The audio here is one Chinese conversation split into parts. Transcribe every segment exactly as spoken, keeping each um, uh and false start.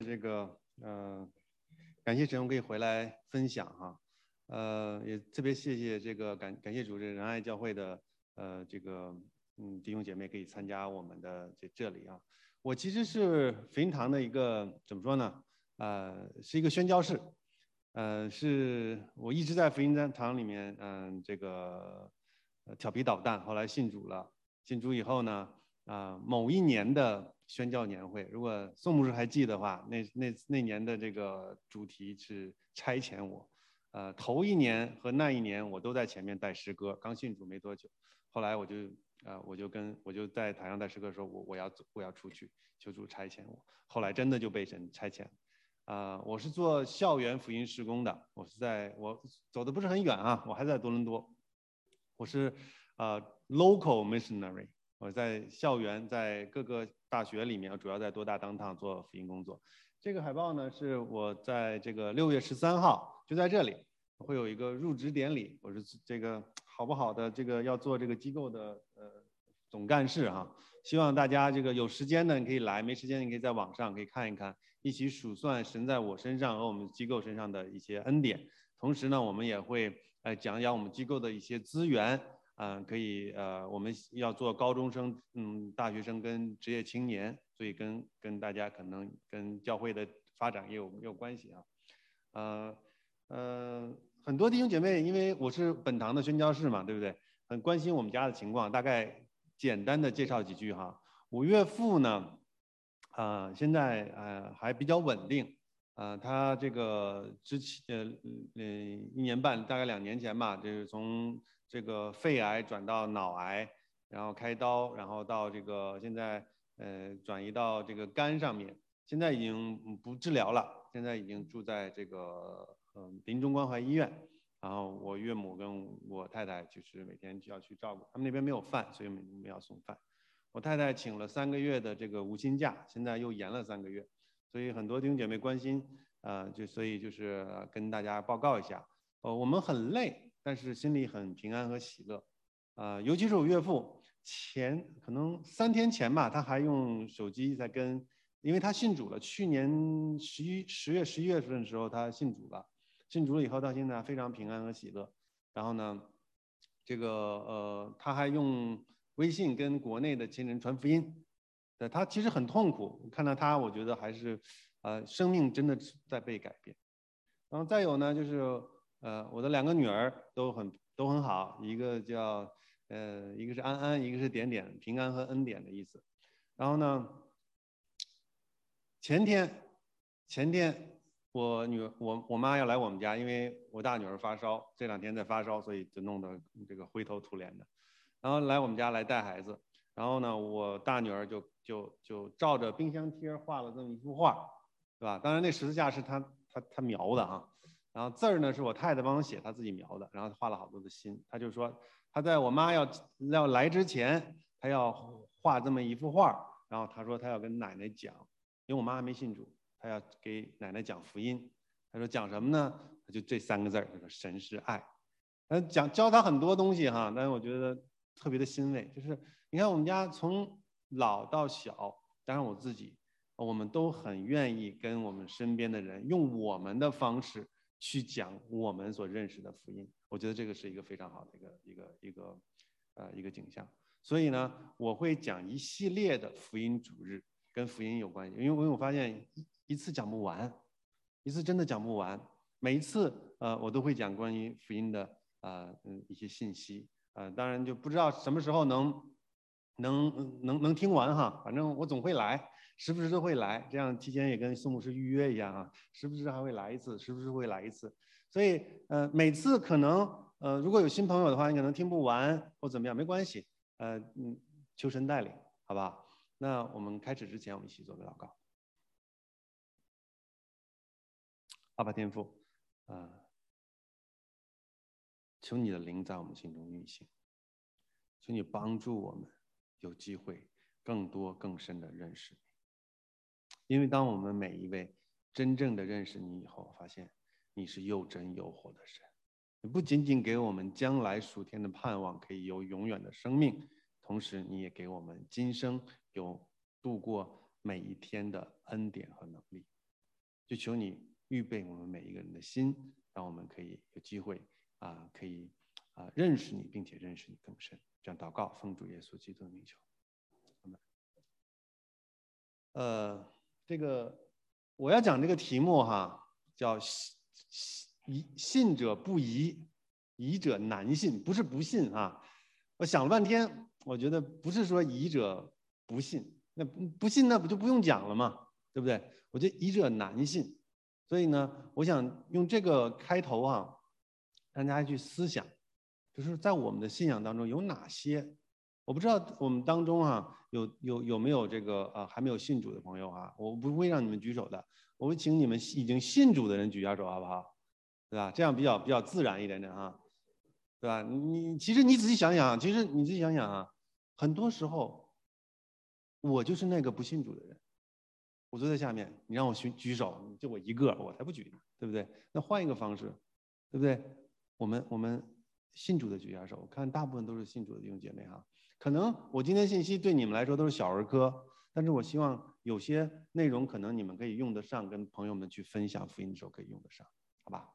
这个呃，感谢陈荣可以回来分享哈，呃，也特别谢谢这个感感谢主任仁爱教会的呃这个嗯弟兄姐妹可以参加我们的这这里啊。我其实是福音堂的一个怎么说呢？呃，是一个宣教士，呃，是我一直在福音堂里面嗯、呃、这个呃调皮捣蛋，后来信主了。信主以后呢，啊、呃，某一年的宣教年会，如果宋牧师还记得的话，那那那年的这个主题是差遣我。呃，头一年和那一年我都在前面带诗歌，刚信主没多久，后来我就呃我就跟我就在台上带诗歌的时候，我我要我要出去，求主差遣我。后来真的就被神差遣。啊、呃，我是做校园福音事工的，我是在我走的不是很远啊，我还在多伦多，我是呃 local missionary。我在校园，在各个大学里面，主要在多大当趟做福音工作。这个海报呢，是我在这个六月十三号，就在这里会有一个入职典礼。我是这个好不好的这个要做这个机构的呃总干事哈。希望大家这个有时间呢，你可以来；没时间，你可以在网上可以看一看，一起数算神在我身上和我们机构身上的一些恩典。同时呢，我们也会呃讲讲我们机构的一些资源。嗯、呃，可以呃，我们要做高中生、嗯，大学生跟职业青年，所以跟跟大家可能跟教会的发展也有也有关系啊。呃呃，很多弟兄姐妹，因为我是本堂的宣教士嘛，对不对？很关心我们家的情况，大概简单的介绍几句哈。我岳父呢，啊、呃，现在呃还比较稳定。啊、呃，他这个之前呃呃一年半，大概两年前吧，就是从这个肺癌转到脑癌，然后开刀，然后到这个现在呃转移到这个肝上面，现在已经不治疗了，现在已经住在这个嗯、呃、临终关怀医院。然后我岳母跟我太太就是每天就要去照顾，他们那边没有饭，所以我们要送饭。我太太请了三个月的这个无薪假，现在又延了三个月，所以很多弟兄姐妹关心，呃，就所以就是跟大家报告一下，呃，我们很累，但是心里很平安和喜乐，啊、呃，尤其是我岳父，前可能三天前吧，他还用手机在跟，因为他信主了，去年十一十月十一月份的时候他信主了，信主了以后到现在非常平安和喜乐，然后呢，这个呃他还用微信跟国内的亲人传福音，对，他其实很痛苦，看到他我觉得还是，呃，生命真的在被改变。然后再有呢，就是呃，我的两个女儿都很都很好，一个叫呃，一个是安安，一个是点点，平安和恩典的意思。然后呢，前天前天我女我我妈要来我们家，因为我大女儿发烧，这两天在发烧，所以就弄得这个灰头土脸的。然后来我们家来带孩子，然后呢，我大女儿就就就照着冰箱贴画了这么一幅画，对吧？当然那十字架是她她她描的哈，然后字儿呢是我太太帮我写，她自己描的，然后画了好多的心。她就说她在我妈要要来之前，她要画这么一幅画，然后她说她要跟奶奶讲，因为我妈还没信主，她要给奶奶讲福音。她说讲什么呢？就这三个字儿，她说神是爱。嗯，讲教她很多东西哈，但是我觉得特别的欣慰，就是你看我们家从老到小，当然我自己，我们都很愿意跟我们身边的人用我们的方式去讲我们所认识的福音。我觉得这个是一个非常好的一个一个一个呃一个景象。所以呢，我会讲一系列的福音主日跟福音有关系，因为我我发现一一次讲不完，一次真的讲不完。每一次呃我都会讲关于福音的啊、呃、嗯一些信息。呃，当然就不知道什么时候能能能能听完哈，反正我总会来，时不时都会来，这样提前也跟宋牧师预约一样啊，时不时还会来一次，时不时会来一次，所以呃每次可能呃如果有新朋友的话，你可能听不完或怎么样，没关系，呃嗯，求神带领，好吧？那我们开始之前，我们一起做个祷告。阿爸天父，啊、呃，求你的灵在我们心中运行。求你帮助我们有机会更多更深的认识你，因为当我们每一位真正的认识你以后，发现你是又真又活的神，你不仅仅给我们将来属天的盼望，可以有永远的生命，同时你也给我们今生有度过每一天的恩典和能力。 就求你预备我们每一个人的心，让我们可以有机会啊，可以啊认识你，并且认识你更深。这样祷告，奉主耶稣基督的名求。呃，这个我要讲这个题目哈，叫疑信者不疑，疑者难信，不是不信啊。我想了半天，我觉得不是说疑者不信，那不信那不就不用讲了嘛，对不对？我觉得疑者难信，所以呢，我想用这个开头啊，让大家去思想，就是在我们的信仰当中有哪些，我不知道我们当中啊有有有没有这个啊还没有信主的朋友啊，我不会让你们举手的，我会请你们已经信主的人举下手，好不好？对吧？这样比较比较自然一点点啊。对吧？你其实你仔细想想，其实你自己想想啊，很多时候我就是那个不信主的人，我坐在下面，你让我举举手，就我一个，我才不举呢，对不对？那换一个方式，对不对？我们我们信主的举下手，我看大部分都是信主的弟兄姐妹哈。可能我今天信息对你们来说都是小儿科，但是我希望有些内容可能你们可以用得上，跟朋友们去分享福音的时候可以用得上，好吧？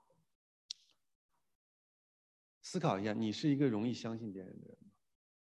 思考一下，你是一个容易相信别人的人吗？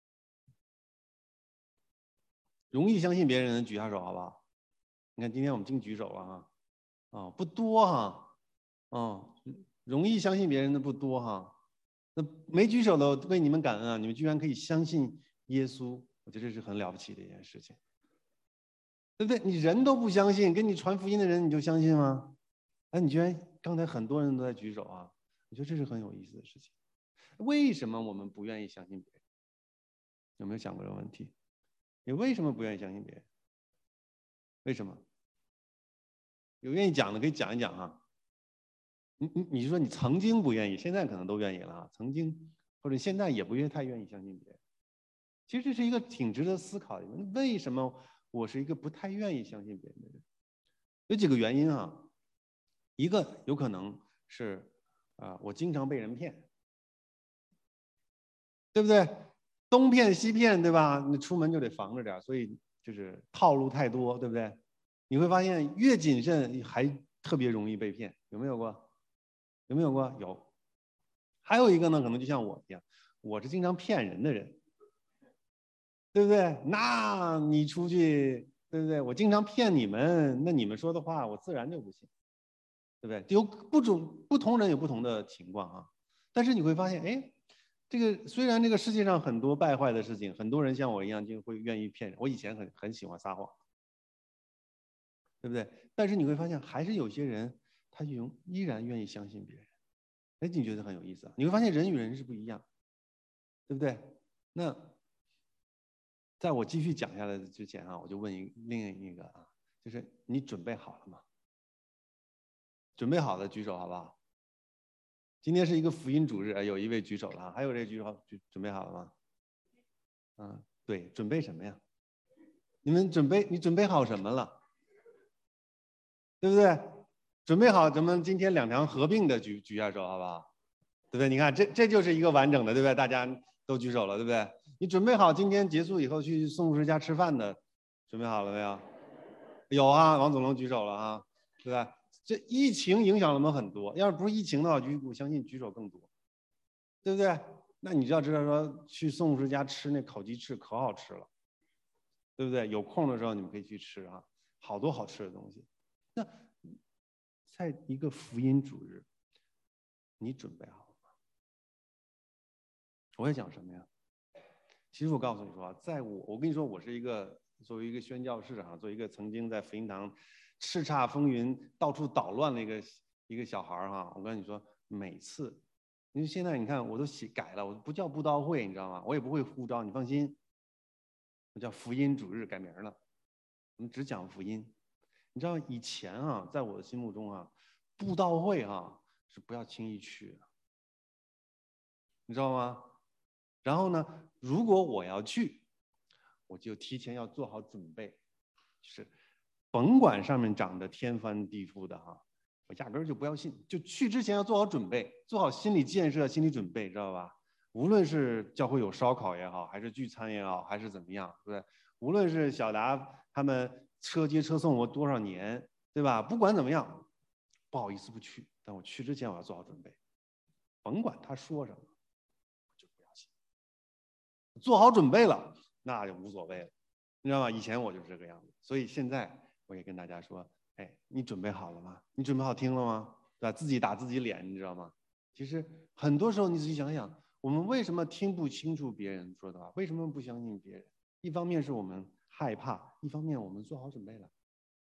容易相信别人的举下手，好不好？你看今天我们净举手了哈，啊，不多哈，啊，容易相信别人的不多哈。那没举手的为你们感恩啊，你们居然可以相信耶稣，我觉得这是很了不起的一件事情，对不对？你人都不相信，跟你传福音的人你就相信吗？哎，你居然刚才很多人都在举手啊，我觉得这是很有意思的事情。为什么我们不愿意相信别人？有没有想过这个问题？你为什么不愿意相信别人？为什么？有愿意讲的可以讲一讲哈。你你你说你曾经不愿意，现在可能都愿意了啊。曾经或者现在也不愿太愿意相信别人。其实这是一个挺值得思考的。为什么我是一个不太愿意相信别人的人？有几个原因啊。一个有可能是啊、呃，我经常被人骗，对不对？东骗西骗，对吧？你出门就得防着点，所以就是套路太多，对不对？你会发现越谨慎还特别容易被骗，有没有过？有没有过？有。还有一个呢，可能就像我一样，我是经常骗人的人，对不对？那你出去，对不对？我经常骗你们，那你们说的话我自然就不信，对不对？有不种不同人有不同的情况啊，但是你会发现，哎。这个虽然这个世界上很多败坏的事情，很多人像我一样就会愿意骗人。我以前很很喜欢撒谎，对不对？但是你会发现，还是有些人他永依然愿意相信别人。哎，你觉得很有意思啊？你会发现人与人是不一样，对不对？那在我继续讲下来之前啊，我就问一另一个啊，就是你准备好了吗？准备好了举手好不好？今天是一个福音主日，有一位举手了，还有这举手准备好了吗？嗯，对，准备什么呀？你们准备，你准备好什么了？对不对？准备好咱们今天两条合并的举举下手，好不好？对不对？你看，这这就是一个完整的，对不对？大家都举手了，对不对？你准备好今天结束以后去宋牧师家吃饭的，准备好了没有？有啊，王总龙举手了啊，对吧？这疫情影响了我们很多，要是不是疫情的话，举我相信举手更多，对不对？那你就要知道说，去宋牧师家吃那烤鸡翅可好吃了，对不对？有空的时候你们可以去吃啊，好多好吃的东西。那在一个福音主日，你准备好了吗？我要讲什么呀？其实我告诉你说，在我我跟你说，我是一个作为一个宣教士啊，作为一个曾经在福音堂叱咤风云、到处捣乱的一个一个小孩哈。我跟你说，每次，因为现在你看我都写改了，我不叫布道会，你知道吗？我也不会呼召，你放心，我叫福音主日改名了，我们只讲福音。你知道以前啊，在我的心目中啊，布道会啊是不要轻易去的，你知道吗？然后呢，如果我要去，我就提前要做好准备，就是甭管上面长得天翻地覆的哈，我压根儿就不要信，就去之前要做好准备，做好心理建设、心理准备，知道吧？无论是教会有烧烤也好，还是聚餐也好，还是怎么样，对不对？无论是小达他们车接车送我多少年，对吧？不管怎么样， 不好意思不去，但我去之前我要做好准备，甭管他说什么，就不要信。做好准备了，那就无所谓了，你知道吗？以前我就是这个样子，所以现在我也跟大家说，哎，你准备好了吗？你准备好听了吗？对吧？自己打自己脸，你知道吗？其实很多时候你仔细想想，我们为什么听不清楚别人说的话？为什么不相信别人？一方面是我们害怕，一方面我们做好准备了。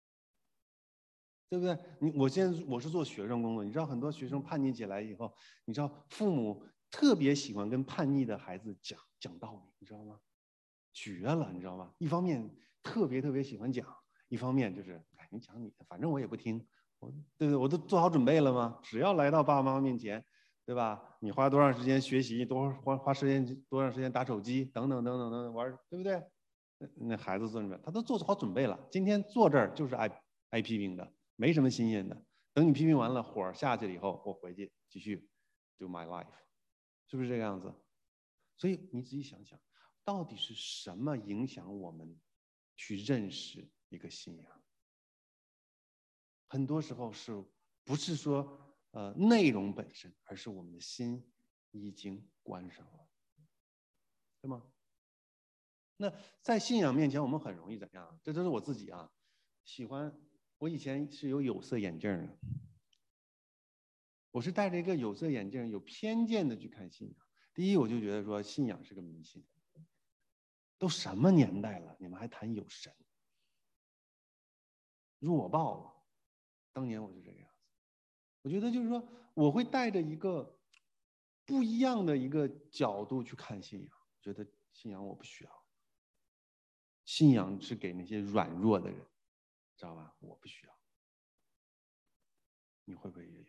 对不对？你我现在我是做学生工作，你知道很多学生叛逆起来以后，你知道父母特别喜欢跟叛逆的孩子讲讲道理，你知道吗？绝了，你知道吗？一方面特别特别喜欢讲，一方面就是哎，你讲你的，反正我也不听，我对不对？我都做好准备了吗？只要来到爸爸妈妈面前，对吧？你花多长时间学习，多花花时间多长时间打手机，等等等等等等玩，对不对？那孩子做准备，他都做好准备了。今天坐这儿就是挨挨批评的。没什么新鲜的，等你批评完了，火下去了以后，我回去继续 do my life， 是不是这个样子？所以你仔细想想，到底是什么影响我们去认识一个信仰？很多时候是不是说呃内容本身，而是我们的心已经关上了，对吗？那在信仰面前，我们很容易怎样？这都是我自己啊，喜欢。我以前是有有色眼镜的，我是戴着一个有色眼镜，有偏见的去看信仰。第一，我就觉得说信仰是个迷信，都什么年代了，你们还谈有神，弱爆了。当年我是这个样子，我觉得就是说，我会带着一个不一样的一个角度去看信仰，觉得信仰我不需要，信仰是给那些软弱的人，知道吧？我不需要。你会不会也有？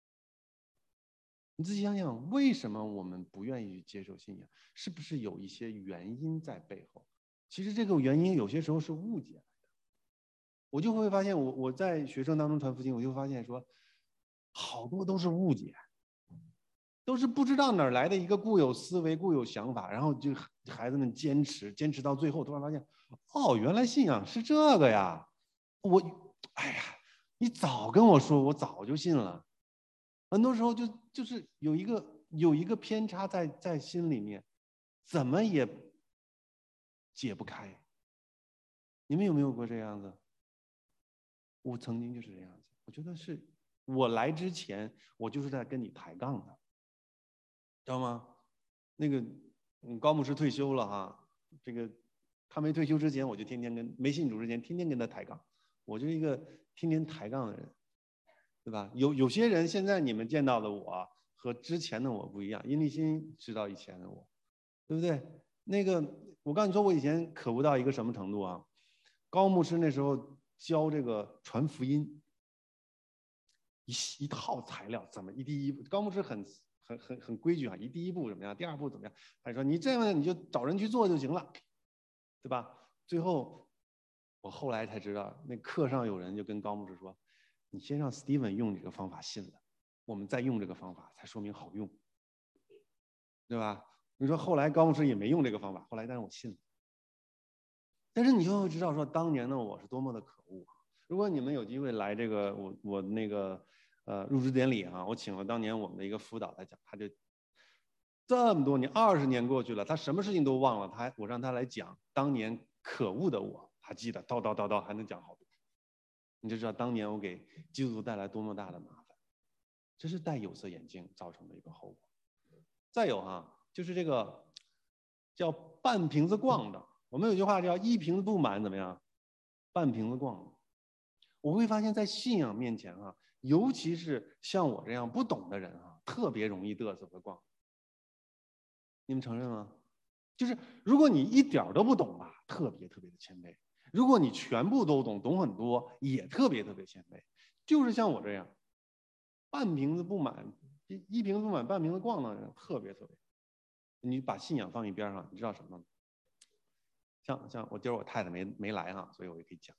你自己想想，为什么我们不愿意去接受信仰？是不是有一些原因在背后？其实这个原因有些时候是误解来的。我就会发现我，我我在学生当中传福音，我就发现说，好多都是误解，都是不知道哪儿来的一个固有思维、固有想法，然后就孩子们坚持，坚持到最后，突然发现，哦，原来信仰是这个呀！我，哎呀，你早跟我说，我早就信了。很多时候就就是有一个有一个偏差在在心里面，怎么也解不开。你们有没有过这样子？我曾经就是这样子，我觉得是我来之前，我就是在跟你抬杠的，知道吗？那个嗯，高牧师退休了哈，这个他没退休之前，我就天天跟没信主之前，天天跟他抬杠，我就是一个天天抬杠的人。对吧？有有些人现在你们见到的我和之前的我不一样，殷立新知道以前的我，对不对？那个我告诉你说，我以前可恶到一个什么程度啊？高牧师那时候教这个传福音，一一套材料怎么一第一步，高牧师很很很很规矩啊，一第一步怎么样，第二步怎么样？他说你这样你就找人去做就行了，对吧？最后我后来才知道，那课上有人就跟高牧师说。你先让 Steven 用这个方法信了，我们再用这个方法才说明好用，对吧？你说后来高牧师也没用这个方法，后来但是我信了。但是你就会知道说，当年的我是多么的可恶。如果你们有机会来这个我我那个呃入职典礼啊，我请了当年我们的一个辅导来讲，他就这么多年二十年过去了，他什么事情都忘了，他我让他来讲当年可恶的我，还记得叨叨叨叨还能讲好多。你就知道当年我给基督徒带来多么大的麻烦，这是戴有色眼镜造成的一个后果。再有哈，就是这个叫半瓶子逛的，我们有句话叫一瓶子不满怎么样，半瓶子逛的。我会发现在信仰面前哈，尤其是像我这样不懂的人啊，特别容易嘚瑟和逛。你们承认吗？就是如果你一点都不懂吧，特别特别的谦卑。如果你全部都懂，懂很多，也特别特别谦卑，就是像我这样，半瓶子不满，一一瓶子不满，半瓶子逛的人，特别特别。你把信仰放一边上，你知道什么吗？像像我今儿我太太没没来哈，所以我也可以讲。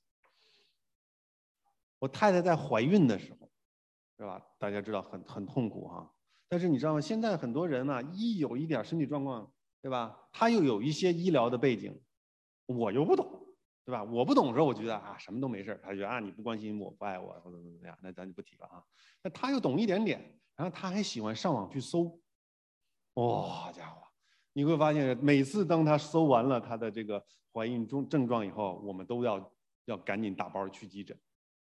我太太在怀孕的时候，是吧？大家知道很很痛苦哈。但是你知道吗？现在很多人呢，一有一点身体状况，对吧？他又有一些医疗的背景，我又不懂。 对吧？我不懂的时候，我觉得啊什么都没事，他觉得啊你不关心我不爱我或者怎么样，那咱就不提了啊。那他又懂一点点，然后他还喜欢上网去搜，哇、家伙，你会发现每次当他搜完了他的这个怀孕中症状以后，我们都要要赶紧打包去急诊。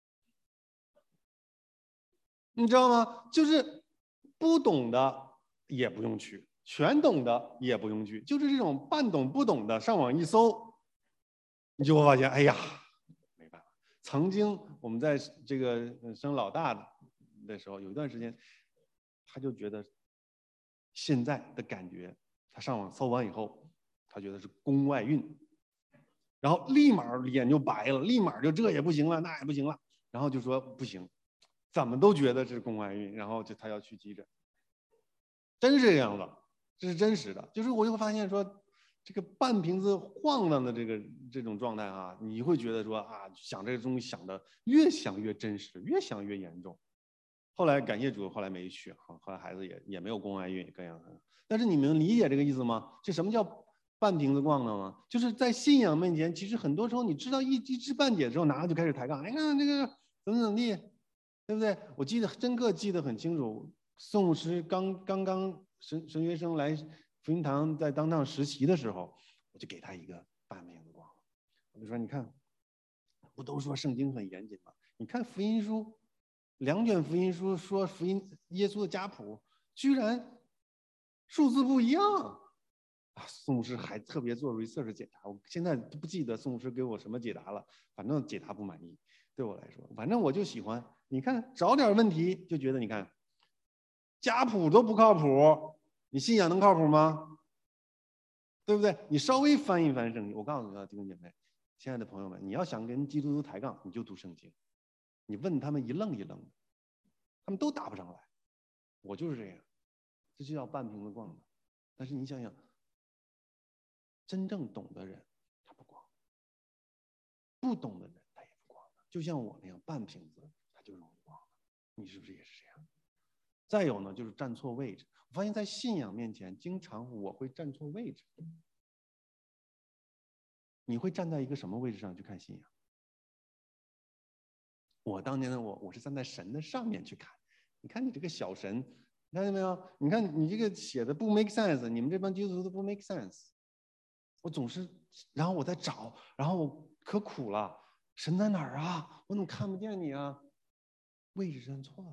你知道吗？就是不懂的也不用去，全懂的也不用去，就是这种半懂不懂的，上网一搜，你就会发现，哎呀，没办法。曾经我们在这个生老大的时候，有一段时间，他就觉得现在的感觉，他上网搜完以后，他觉得是宫外孕，然后立马脸就白了，立马就这也不行了，那也不行了，然后就说不行。怎么都觉得是宫外孕，然后就他要去急诊，真是这样的，这是真实的。就是我就会发现说，这个半瓶子晃荡的这个这种状态啊，你会觉得说啊，想这个东西想的越想越真实，越想越严重。后来感谢主，后来没去，后来孩子也也没有宫外孕，也各样。但是你们理解这个意思吗？这什么叫半瓶子晃荡吗？就是在信仰面前，其实很多时候你知道一一知半解之后，拿着就开始抬杠，哎看这个怎么怎么地。对不对？我记得真个记得很清楚，宋牧师刚刚刚神神学生来福音堂在当堂实习的时候，我就给他一个半瓶子光，我就说你看，不都说圣经很严谨吗？你看福音书，两卷福音书说福音耶稣的家谱，居然数字不一样啊！宋牧师还特别做 research 检查，我现在都不记得宋牧师给我什么解答了，反正解答不满意。对我来说，反正我就喜欢。你看，找点问题就觉得，你看家谱都不靠谱，你信仰能靠谱吗？对不对？你稍微翻一翻圣经，我告诉你啊，弟兄姐妹，亲爱的朋友们，你要想跟基督徒抬杠，你就读圣经，你问他们一愣一愣的，他们都答不上来。我就是这样，这就叫半瓶子逛的。但是你想想，真正懂的人他不逛，不懂的人他也不逛，就像我那样半瓶子他就容易逛。你是不是也是这样？再有呢，就是站错位置。我发现，在信仰面前，经常我会站错位置。你会站在一个什么位置上去看信仰？我当年的我，我是站在神的上面去看。你看你这个小神，你看见没有？你看你这个写的不 make sense，你们这帮基督徒都不 make sense。我总是，然后我在找，然后我可苦了，神在哪儿啊？我怎么看不见你啊？位置站错了。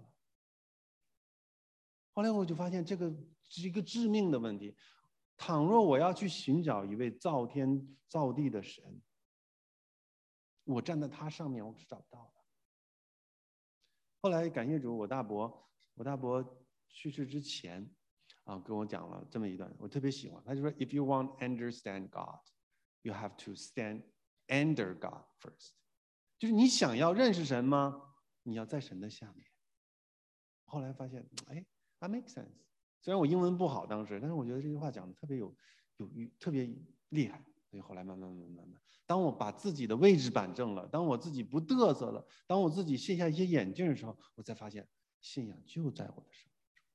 后来我就发现这个是一个致命的问题。倘若我要去寻找一位造天造地的神，我站在他上面我是找不到的。后来感谢主，我大伯，我大伯去世之前，啊，跟我讲了这么一段，我特别喜欢。他就说 ，If you want to understand God, you have to stand under God first。就是你想要认识神吗？你要在神的下面。后来发现，哎 ，that makes sense。虽然我英文不好当时，但是我觉得这句话讲的特别有有特别厉害，所以后来慢慢慢慢慢慢，当我把自己的位置板正了，当我自己不嘚瑟了，当我自己卸下一些眼镜的时候，我才发现信仰就在我的生命中。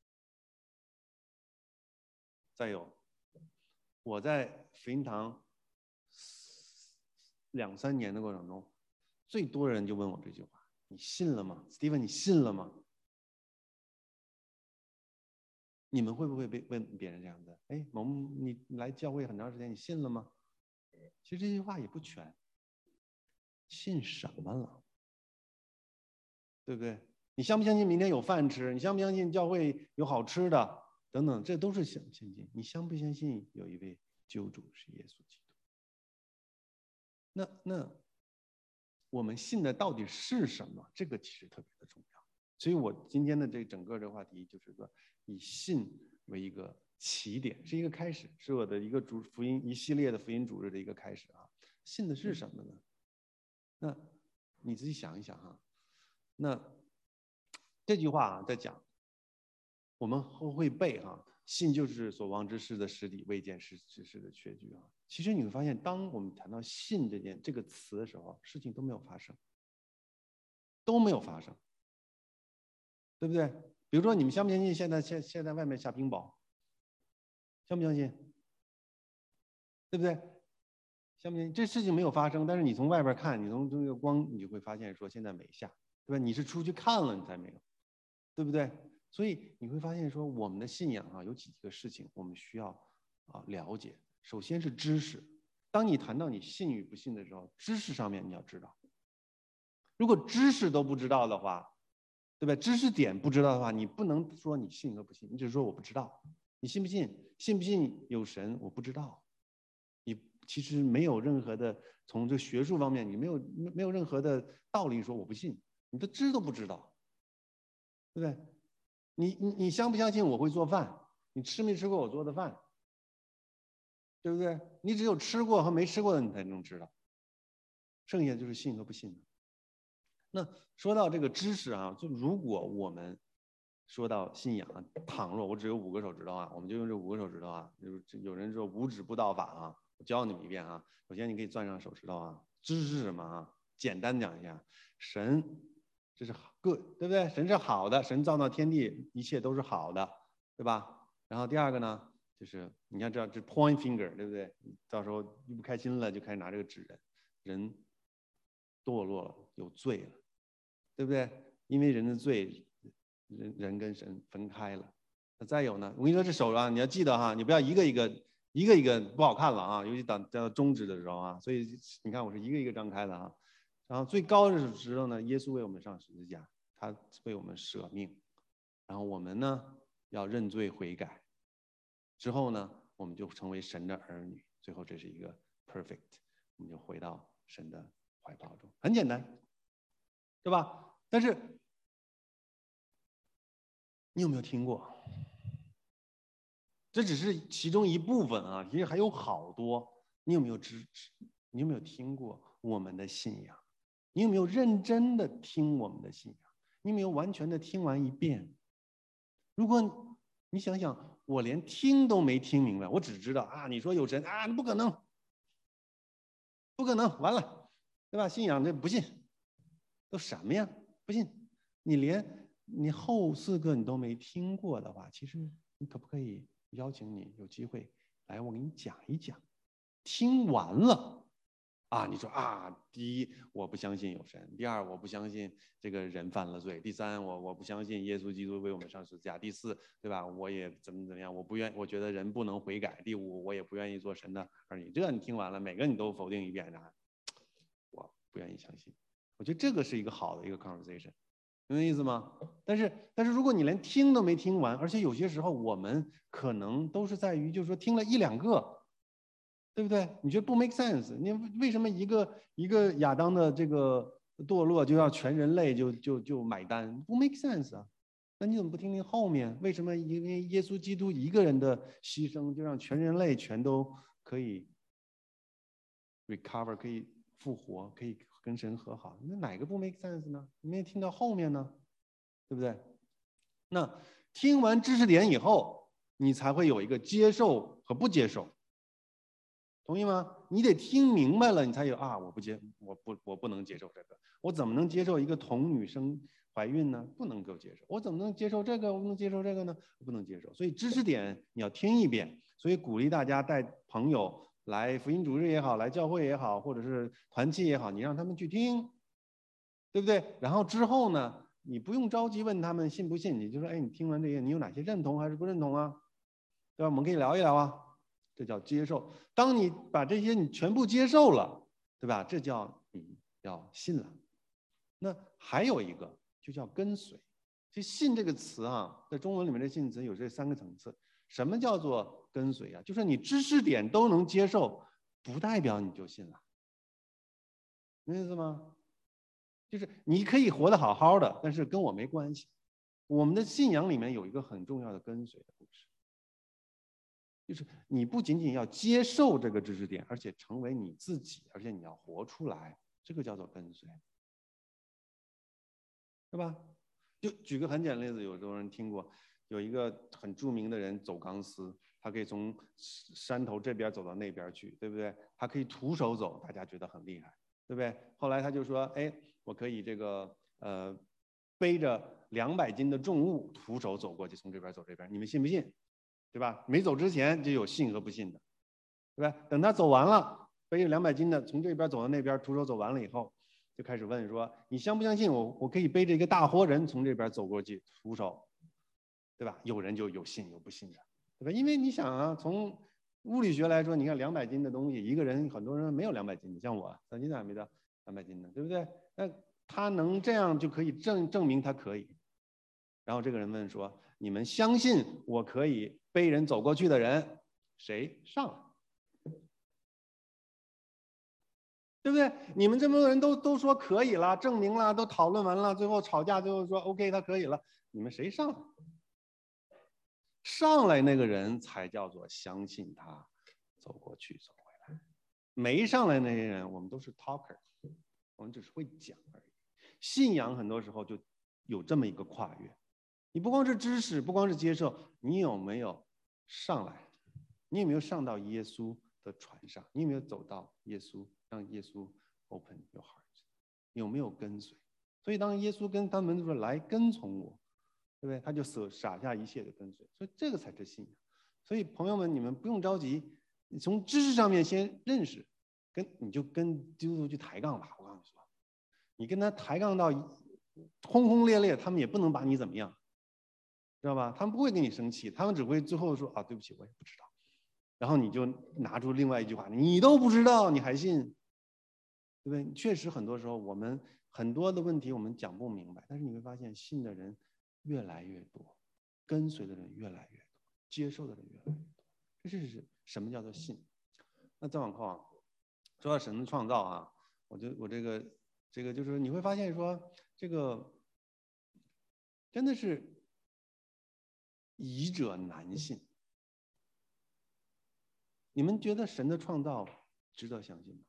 再有，我在福音堂两三年的过程中，最多人就问我这句话：你信了吗 ，Steven？ 你信了吗？你们会不会被问别人这样的？哎，某某，你来教会很长时间，你信了吗？其实这句话也不全，信什么了？对不对？你相不相信明天有饭吃？你相不相信教会有好吃的？等等，这都是相信。你相不相信有一位救主是耶稣基督？那那我们信的到底是什么？这个其实特别的重要。所以我今天的这整个的话题就是说，以信为一个起点，是一个开始，是我的一个主福音一系列的福音主日的一个开始啊。信的是什么呢？那你自己想一想哈。那这句话啊，在讲我们后会背哈，信就是所望之事的实底，未见之事的确据啊。其实你会发现，当我们谈到信这件这个词的时候，事情都没有发生，都没有发生，对不对？比如说，你们相不相信现在现现在外面下冰雹？相不相信？对不对？ 相不相信？这事情没有发生，但是你从外边看，你从这个光，你就会发现说现在没下，对吧？你是出去看了，你才没有，对不对？所以你会发现说，我们的信仰啊，有几个事情我们需要啊了解。首先是知识，当你谈到你信与不信的时候，知识上面你要知道。如果知识都不知道的话，对吧？知识点不知道的话，你不能说你信和不信，你只是说我不知道。你信不信？信不信有神？我不知道。你其实没有任何的从这学术方面，你没有没有任何的道理说我不信，你都知都不知道，对不对？你你你相不相信我会做饭？你吃没吃过我做的饭？对不对？你只有吃过和没吃过的你才能知道，剩下就是信和不信的。那说到这个知识啊，就如果我们说到信仰，倘若我只有五个手指头啊，我们就用这五个手指头啊。有有人说五指不到法啊，我教你们一遍啊。首先你可以攥上手指头啊。知识是什么啊？简单讲一下，神这是 good， 对不对？神是好的，神造造天地，一切都是好的，对吧？然后第二个呢，就是你看这这 point finger， 对不对？到时候一不开心了，就开始拿这个指人，人堕落了，有罪了。对不对？因为人的罪，人人跟神分开了。那再有呢，我跟你说这手啊，你要记得哈，你不要一个一个一个一个不好看了啊，尤其到到中指的时候啊。所以你看我是一个一个张开的啊。然后最高的时候呢，耶稣为我们上十字架，他为我们舍命。然后我们呢要认罪悔改，之后呢我们就成为神的儿女。最后这是一个 perfect， 我们就回到神的怀抱中，很简单，对吧？但是你有没有听过？这只是其中一部分啊，其实还有好多。你有没有知？你有没有听过我们的信仰？你有没有认真的听我们的信仰？你有没有完全的听完一遍？如果你想想，我连听都没听明白，我只知道啊，你说有神啊，不可能，不可能，完了，对吧？信仰这不信，都什么呀？不信，你连你后四个你都没听过的话，其实你可不可以邀请你有机会来，我给你讲一讲。听完了啊，你说啊，第一我不相信有神，第二我不相信这个人犯了罪，第三我我不相信耶稣基督为我们上十字架，第四对吧？我也怎么怎么样，我不愿，我觉得人不能悔改，第五我也不愿意做神的儿女。这你听完了，每个你都否定一遍啊，我不愿意相信。我觉得这个是一个好的一个 conversation， 明白意思吗？但是但是如果你连听都没听完，而且有些时候我们可能都是在于就是说听了一两个。对不对？你觉得不 make sense？ 你为什么一个一个亚当的这个堕落就要全人类就就就买单？不 make sense 啊？那你怎么不听听后面？为什么因为耶稣基督一个人的牺牲，就让全人类全都可以 recover， 可以复活，可以跟神和好？那哪个不 make sense 呢？你没听到后面呢？对不对？那听完知识点以后，你才会有一个接受和不接受。同意吗？你得听明白了，你才有啊！我不接，我不，我不能接受这个。我怎么能接受一个童女生怀孕呢？不能够接受。我怎么能接受这个？我不能接受这个呢？我不能接受。所以知识点你要听一遍。所以鼓励大家带朋友来福音主日也好，来教会也好，或者是团契也好，你让他们去听，对不对？然后之后呢，你不用着急问他们信不信，你就说，哎，你听完这些，你有哪些认同还是不认同啊？对吧？我们可以聊一聊啊。这叫接受。当你把这些你全部接受了，对吧？这叫你要信了。那还有一个就叫跟随。其实信这个词啊，在中文里面的信词有这三个层次。什么叫做跟随啊？就是你知识点都能接受，不代表你就信了。明白意思吗？就是你可以活得好好的，但是跟我没关系。我们的信仰里面有一个很重要的跟随的故事。就是你不仅仅要接受这个知识点，而且成为你自己，而且你要活出来，这个叫做跟随，对吧？就举个很简单的例子，有多人听过，有一个很著名的人走钢丝，他可以从山头这边走到那边去，对不对？他可以徒手走，大家觉得很厉害，对不对？后来他就说，哎，我可以这个呃背着两百斤的重物徒手走过去，从这边走这边，你们信不信？对吧？没走之前就有信和不信的，对吧？等他走完了， 背着两百斤的从这边走到那边，徒手走完了以后，就开始问说：“你相不相信我？我可以背着一个大活人从这边走过去，徒手，对吧？”有人就有信有不信的，对吧？因为你想啊，从物理学来说，你看两百斤的东西，一个人很多人没有两百斤的，像我三斤还没到两百斤的，对不对？那他能这样就可以证证明他可以。然后这个人问说：“你们相信我可以背人走过去的人，谁上来？”对不对？你们这么多人都都说可以了，证明了，都讨论完了，最后吵架，最后说 OK， 他可以了。你们谁上来？上来那个人才叫做相信他走过去走回来。没上来那些人，我们都是 talker， 我们只是会讲而已。信仰很多时候就有这么一个跨越。你不光是知识，不光是接受，你有没有上来？你有没有上到耶稣的船上？你有没有走到耶稣？让耶稣 open your heart， 有没有跟随？所以当耶稣跟他们说来跟从我，对不对？他就舍撒下一切的跟随，所以这个才是信仰。所以朋友们，你们不用着急，你从知识上面先认识，跟你就跟基督徒去抬杠吧。我告诉你说，你跟他抬杠到轰轰烈烈，他们也不能把你怎么样，知道吧？他们不会跟你生气，他们只会最后说啊，对不起，我也不知道。然后你就拿出另外一句话，你都不知道，你还信？对不对？确实很多时候我们很多的问题我们讲不明白，但是你会发现信的人越来越多，跟随的人越来越多，接受的人越来越多。这是什么叫做信？那再往后啊，说到神的创造啊，我就我这个这个就是你会发现说这个真的是疑者难信。你们觉得神的创造值得相信吗？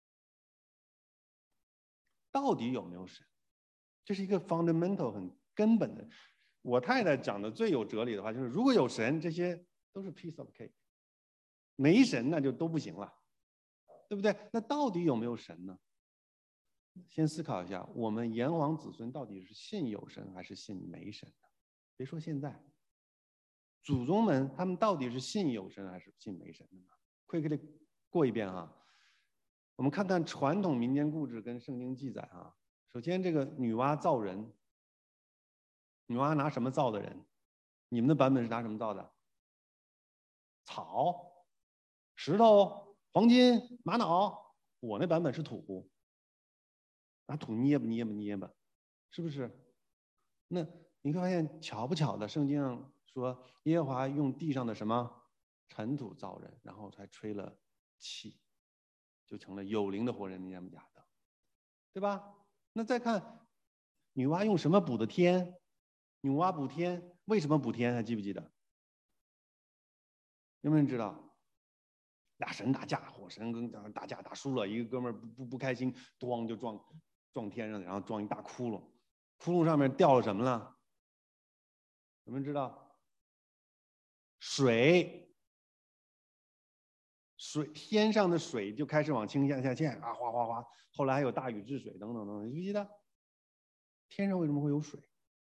到底有没有神？这是一个 fundamental 很根本的。我太太讲的最有哲理的话就是：如果有神，这些都是 piece of cake； 没神那就都不行了，对不对？那到底有没有神呢？先思考一下，我们炎黄子孙到底是信有神还是信没神的？别说现在，祖宗们他们到底是信有神还是信没神的呢？quickly过一遍哈。我们看看传统民间故事跟圣经记载啊。首先，这个女娲造人，女娲拿什么造的人？你们的版本是拿什么造的？草、石头、黄金、玛瑙。我那版本是土，拿土捏吧捏吧捏吧，是不是？那你会发现巧不巧的，圣经上说耶和华用地上的什么尘土造人，然后才吹了气，就成了有灵的活人，亚当，对吧？那再看女娲用什么补的天？女娲补天，为什么补天？还记不记得？有没有人知道？俩神打架，火神跟打架打输了，一个哥们儿不不不开心，咣就撞撞天上，然后撞一大窟窿，窟窿上面掉了什么了？有没有人知道？水，水天上的水就开始往青下下陷啊，哗哗哗，后来还有大禹治水等等等等，你记不记得？天上为什么会有水？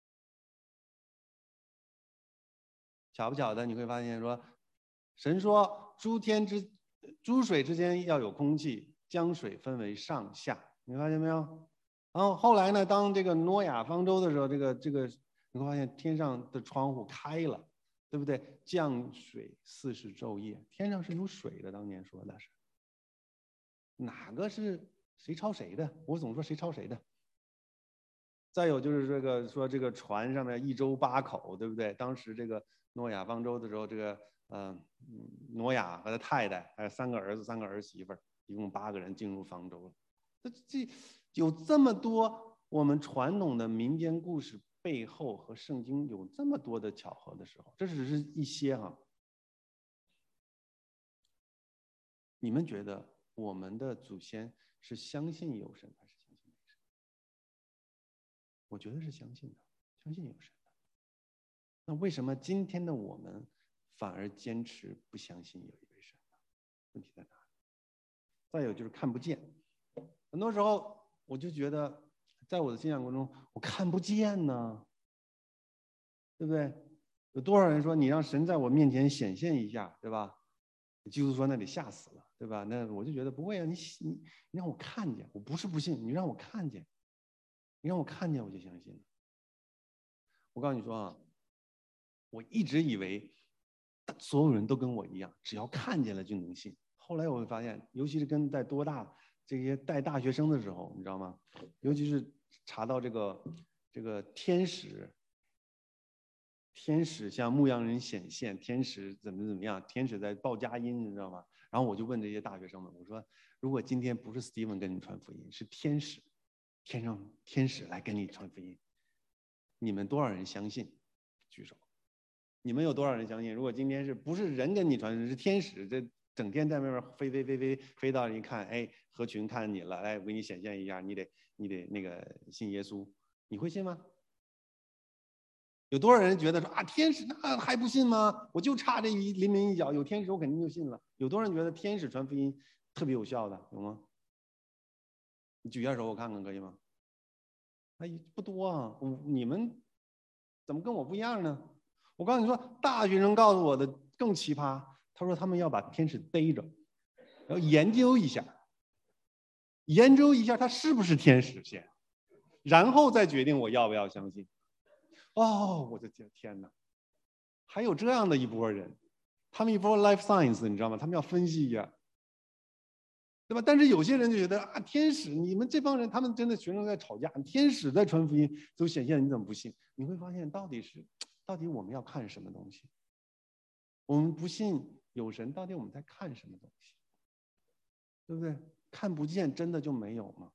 巧不巧的，你会发现说，神说诸天之诸水之间要有空气，将水分为上下，你发现没有？然后后来呢，当这个诺亚方舟的时候，这个这个你会发现天上的窗户开了，对不对？降水四十昼夜，天上是有水的。当年说的是，哪个是谁抄谁的？我总说谁抄谁的。再有就是这个说这个船上面一舟八口，对不对？当时这个诺亚方舟的时候，这个呃诺亚和他太太还有三个儿子、三个儿媳妇，一共八个人进入方舟了。这这有这么多我们传统的民间故事背后和圣经有这么多的巧合的时候，这只是一些哈。你们觉得我们的祖先是相信有神还是相信没神？我觉得是相信的，相信有神的。那为什么今天的我们反而坚持不相信有一位神呢？问题在哪里？再有就是看不见。很多时候我就觉得，在我的信仰过程中，我看不见呢，对不对？有多少人说你让神在我面前显现一下，对吧？基督说那得吓死了， 对吧？那我就觉得不会啊，你你你让我看见，我不是不信，你让我看见，你让我看见我就相信了。我告诉你说啊，我一直以为所有人都跟我一样，只要看见了就能信。后来我会发现，尤其是跟在多大这些带大学生的时候，你知道吗？尤其是查到这个这个天使。天使向牧羊人显现，天使怎么怎么样，天使在报佳音，你知道吗？然后我就问这些大学生们，我说，如果今天不是 Steven 跟你传福音，是天使，天上天使来跟你传福音，你们多少人相信？举手。你们有多少人相信？如果今天是不是人跟你传，是天使，这整天在外面飞飞飞飞飞到一看，哎，合群看你了，哎，我给你显现一下，你得你得那个信耶稣，你会信吗？有多少人觉得说啊，天使那还不信吗？我就差这一临门一脚，有天使我肯定就信了。有多少人觉得天使传福音特别有效的，有吗？你举下手我看看，可以吗？哎，不多啊。你们怎么跟我不一样呢？我告诉你说，大学生告诉我的更奇葩。他说他们要把天使逮着，然后研究一下，研究一下他是不是天使先，然后再决定我要不要相信。哦，我的天天哪！还有这样的一波人，他们一波 life science， 你知道吗？他们要分析一下，对吧？但是有些人就觉得啊，天使，你们这帮人，他们真的学生在吵架，天使在传福音都显现，你怎么不信？你会发现，到底是，到底我们要看什么东西？我们不信有神，到底我们在看什么东西？对不对？看不见，真的就没有吗？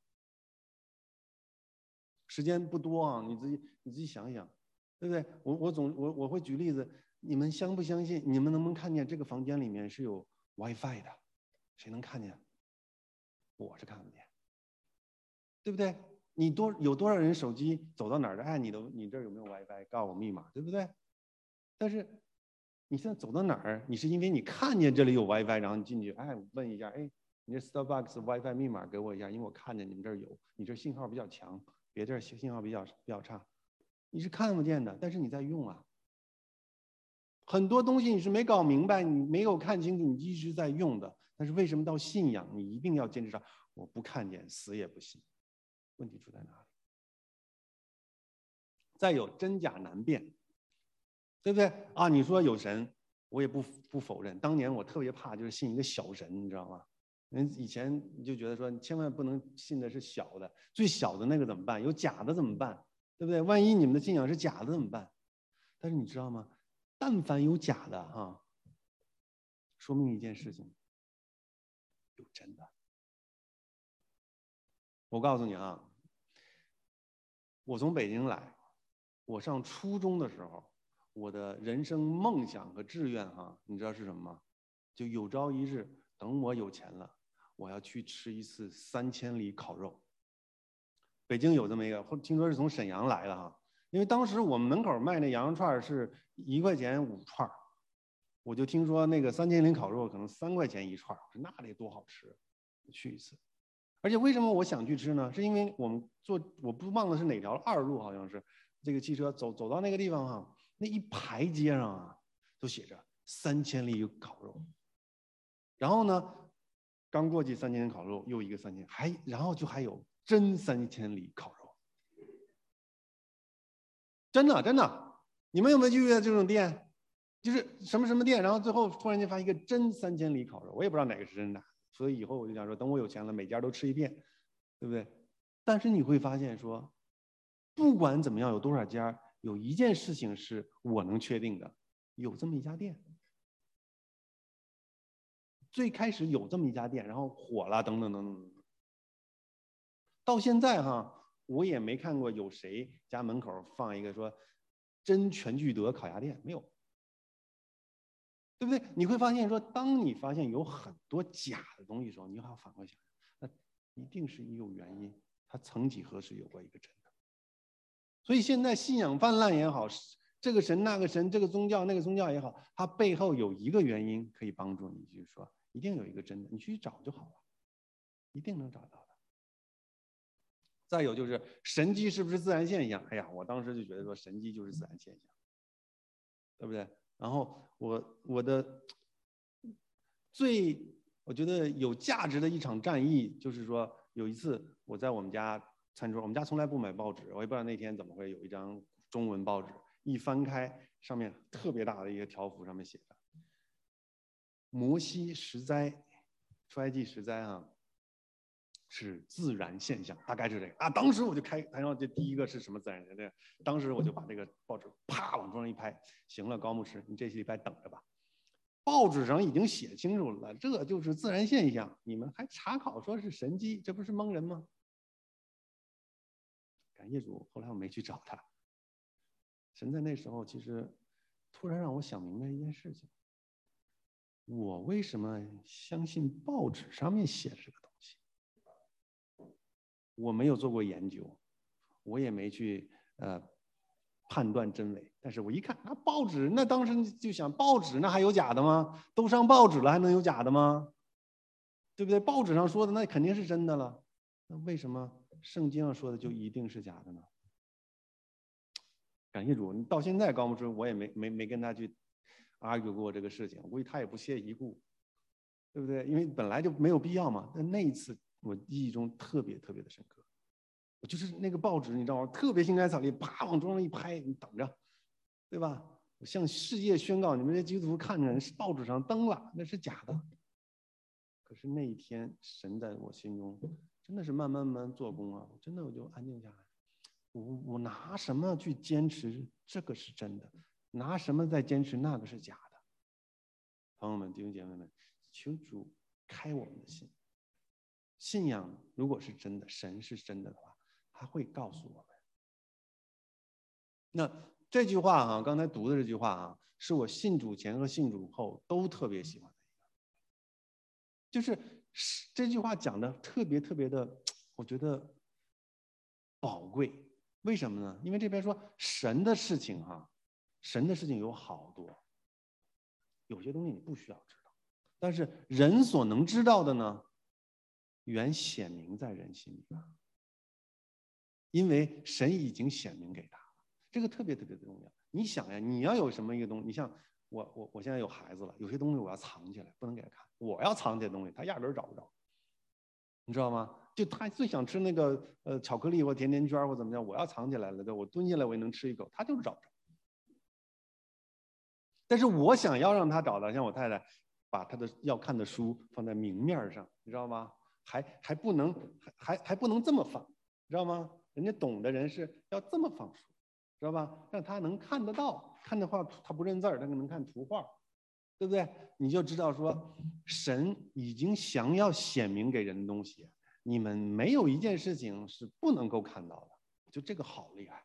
时间不多啊，你自己你自己想想，对不对？我我总我我会举例子，你们相不相信？你们能不能看见这个房间里面是有 WiFi 的？谁能看见？我是看不见，对不对？你多有多少人手机走到哪儿的？哎，你的你这儿有没有 WiFi？告诉我密码，对不对？但是你现在走到哪儿？你是因为你看见这里有 WiFi，然后你进去，哎，问一下，哎，你这 Starbucks WiFi 密码给我一下，因为我看见你们这儿有，你这信号比较强，别这儿信号比较比较差。你是看不见的，但是你在用啊。很多东西你是没搞明白，你没有看清楚，你一直在用的。但是为什么到信仰，你一定要坚持上？我不看见，死也不信。问题出在哪里？再有真假难辨，对不对啊？你说有神，我也不不否认。当年我特别怕就是信一个小神，你知道吗？人以前你就觉得说，你千万不能信的是小的，最小的那个怎么办？有假的怎么办？对不对？万一你们的信仰是假的怎么办？但是你知道吗？但凡有假的哈、啊，说明一件事情，有真的。我告诉你啊，我从北京来，我上初中的时候，我的人生梦想和志愿哈、啊，你知道是什么吗？就有朝一日，等我有钱了，我要去吃一次三千里烤肉。北京有这么一个，听说是从沈阳来的哈，因为当时我们门口卖那羊肉串是一块钱五串，我就听说那个三千里烤肉可能三块钱一串，那得多好吃，去一次。而且为什么我想去吃呢？是因为我们坐，我不忘了是哪条二路，好像是这个汽车走走到那个地方哈、啊，那一排街上啊都写着三千里烤肉。然后呢，刚过去三千里烤肉，又一个三千，还然后就还有真三千里烤肉，真的真的，你们有没有遇到这种店？就是什么什么店，然后最后突然间发一个真三千里烤肉，我也不知道哪个是真的。所以以后我就想说，等我有钱了，每家都吃一遍，对不对？但是你会发现说，不管怎么样，有多少家，有一件事情是我能确定的，有这么一家店。最开始有这么一家店，然后火了，等等等等，到现在哈，我也没看过有谁家门口放一个说真全聚德烤鸭店，没有。对不对？你会发现说，当你发现有很多假的东西的时候，你要反过想，那一定是有原因，它曾几何时有过一个真的。所以现在信仰泛滥也好，这个神那个神，这个宗教那个宗教也好，它背后有一个原因可以帮助你，就是说一定有一个真的，你去找就好了，一定能找到的。再有就是神迹是不是自然现象？哎呀，我当时就觉得说神迹就是自然现象，对不对？然后我我的最我觉得有价值的一场战役，就是说有一次我在我们家餐桌，我们家从来不买报纸，我也不知道那天怎么会有一张中文报纸，一翻开上面特别大的一个条幅，上面写着摩西十灾，出埃及十灾啊，是自然现象，大概是这个啊。当时我就开，然后这第一个是什么自然现象？当时我就把这个报纸啪往桌上一拍，行了，高牧师，你这礼拜等着吧。报纸上已经写清楚了，这就是自然现象，你们还查考说是神迹，这不是蒙人吗？感谢主，后来我没去找他。神在那时候其实突然让我想明白一件事情：我为什么相信报纸上面写的这个东西？我没有做过研究，我也没去呃判断真伪，但是我一看，那报纸，那当时就想，报纸那还有假的吗？都上报纸了，还能有假的吗？对不对？报纸上说的那肯定是真的了，那为什么圣经上说的就一定是假的呢？感谢主，到现在高牧师我也没没没跟他去 argue 过这个事情，我估计他也不屑一顾，对不对？因为本来就没有必要嘛。但那一次我记忆中特别特别的深刻，我就是那个报纸，你知道吗？特别兴高采烈，啪往桌上一拍，你等着，对吧？我向世界宣告，你们这基督徒看着报纸上登了，那是假的。可是那一天，神在我心中真的是慢慢慢慢做工啊！真的我就安静下来，我我拿什么去坚持这个是真的？拿什么在坚持那个是假的？朋友们、弟兄姐妹们，求主开我们的心。信仰如果是真的，神是真的的话，他会告诉我们。那这句话啊，刚才读的这句话啊，是我信主前和信主后都特别喜欢的一个，就是这句话讲的特别特别的，我觉得宝贵。为什么呢？因为这边说神的事情哈、啊，神的事情有好多，有些东西你不需要知道，但是人所能知道的呢，原显明在人心里了，因为神已经显明给他了，这个特别特别的重要。你想呀，你要有什么一个东西，你像我我我现在有孩子了，有些东西我要藏起来，不能给他看，我要藏这些东西，他压根儿找不着，你知道吗？就他最想吃那个呃巧克力或甜甜圈或怎么样，我要藏起来了，对，我蹲下来我也能吃一口，他就是找不着。但是我想要让他找到，像我太太把他的要看的书放在明面上，你知道吗？还还不能还还不能这么放，你知道吗？人家懂的人是要这么放书，知道吧？让他能看得到，看的话他不认字儿，他能看图画，对不对？你就知道说，神已经想要显明给人的东西，你们没有一件事情是不能够看到的，就这个好厉害。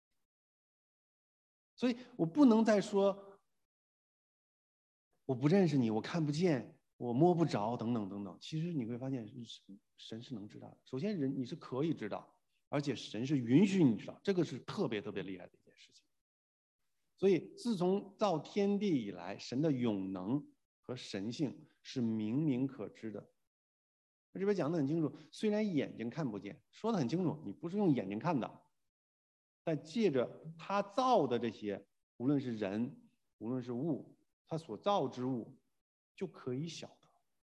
所以我不能再说我不认识你，我看不见，我摸不着，等等等等。其实你会发现，神是能知道的。首先，人你是可以知道，而且神是允许你知道，这个是特别特别厉害的一件事情。所以，自从造天地以来，神的永能和神性是明明可知的。这边讲得很清楚，虽然眼睛看不见，说得很清楚，你不是用眼睛看的，但借着他造的这些，无论是人，无论是物，他所造之物，就可以晓得。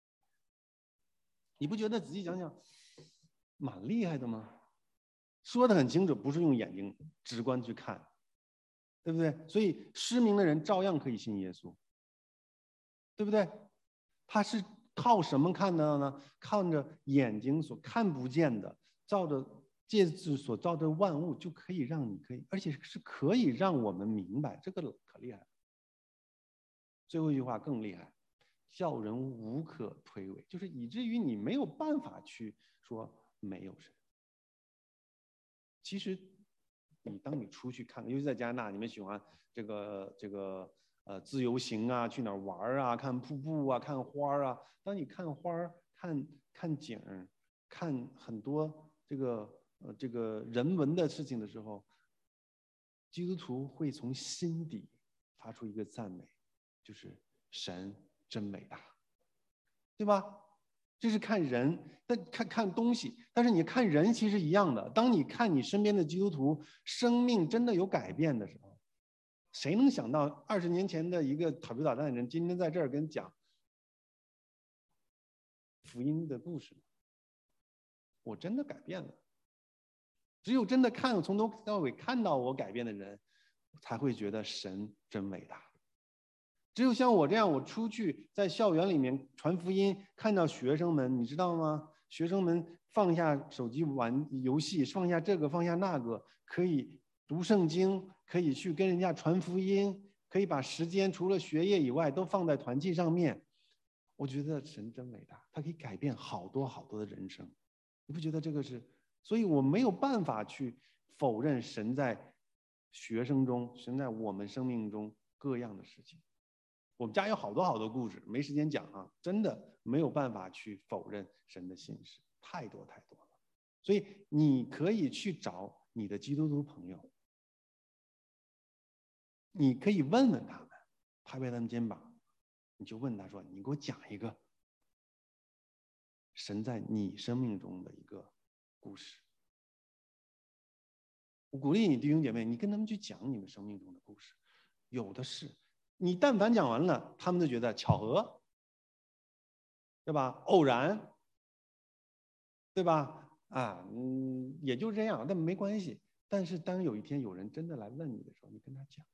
你不觉得仔细想想，蛮厉害的吗？说得很清楚，不是用眼睛直观去看，对不对？所以失明的人照样可以信耶稣，对不对？他是靠什么看的呢？靠着眼睛所看不见的，照着借助所造的万物，就可以让你可以，而且是可以让我们明白，这个可厉害了。最后一句话更厉害，叫人无可推诿，就是以至于你没有办法去说没有神。其实，你当你出去看，尤其在加拿大，你们喜欢这个这个呃自由行啊，去哪儿玩啊，看瀑布啊，看花啊。当你看花、看看景、看很多这个呃这个人文的事情的时候，基督徒会从心底发出一个赞美，就是神真伟大，对吧？这是看人，但看看东西，但是你看人其实一样的。当你看你身边的基督徒生命真的有改变的时候，谁能想到二十年前的一个调皮捣蛋的人，今天在这儿跟讲福音的故事，我真的改变了。只有真的看从头到尾看到我改变的人，才会觉得神真伟大。只有像我这样，我出去在校园里面传福音，看到学生们，你知道吗？学生们放下手机玩游戏，放下这个放下那个，可以读圣经，可以去跟人家传福音，可以把时间除了学业以外都放在团契上面。我觉得神真伟大，他可以改变好多好多的人生。你不觉得这个是？所以我没有办法去否认神在学生中，神在我们生命中各样的事情。我们家有好多好多故事，没时间讲啊，真的没有办法去否认神的信实，太多太多了。所以你可以去找你的基督徒朋友，你可以问问他们，拍拍他们肩膀，你就问他说：“你给我讲一个神在你生命中的一个故事。”我鼓励你弟兄姐妹，你跟他们去讲你们生命中的故事，有的是。你但凡讲完了，他们就觉得巧合，对吧？偶然，对吧？啊，嗯，也就这样，但没关系。但是当有一天有人真的来问你的时候，你跟他讲。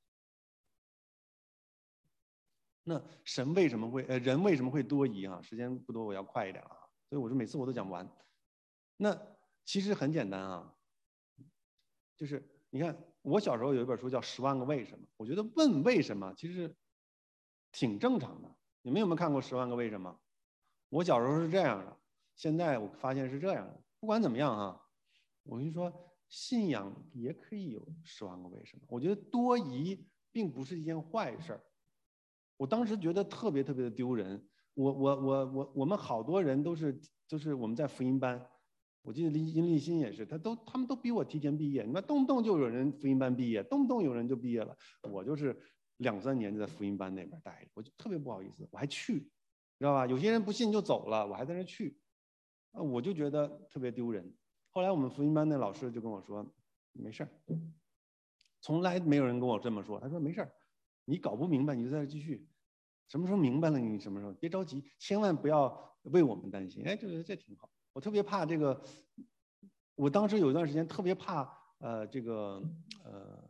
那神为什么会呃人为什么会多疑啊？时间不多，我要快一点啊。所以我说每次我都讲不完。那其实很简单啊，就是你看我小时候有一本书叫《十万个为什么》，我觉得问为什么其实挺正常的。你们有没有看过《十万个为什么》？我小时候是这样的，现在我发现是这样的。不管怎么样啊，我跟你说，信仰也可以有十万个为什么。我觉得多疑并不是一件坏事儿。我当时觉得特别特别的丢人。我我我我我们好多人都是就是我们在福音班，我记得殷殷立新也是，他都他们都比我提前毕业。你看动不动就有人福音班毕业，动不动有人就毕业了。我就是两三年就在福音班那边待着，我就特别不好意思，我还去，知道吧？有些人不信就走了，我还在那去，啊，我就觉得特别丢人。后来我们福音班那老师就跟我说，没事儿，从来没有人跟我这么说。他说没事儿，你搞不明白你就在这继续，什么时候明白了你什么时候，别着急，千万不要为我们担心。哎，这这挺好。我特别怕这个，我当时有一段时间特别怕，呃，这个呃，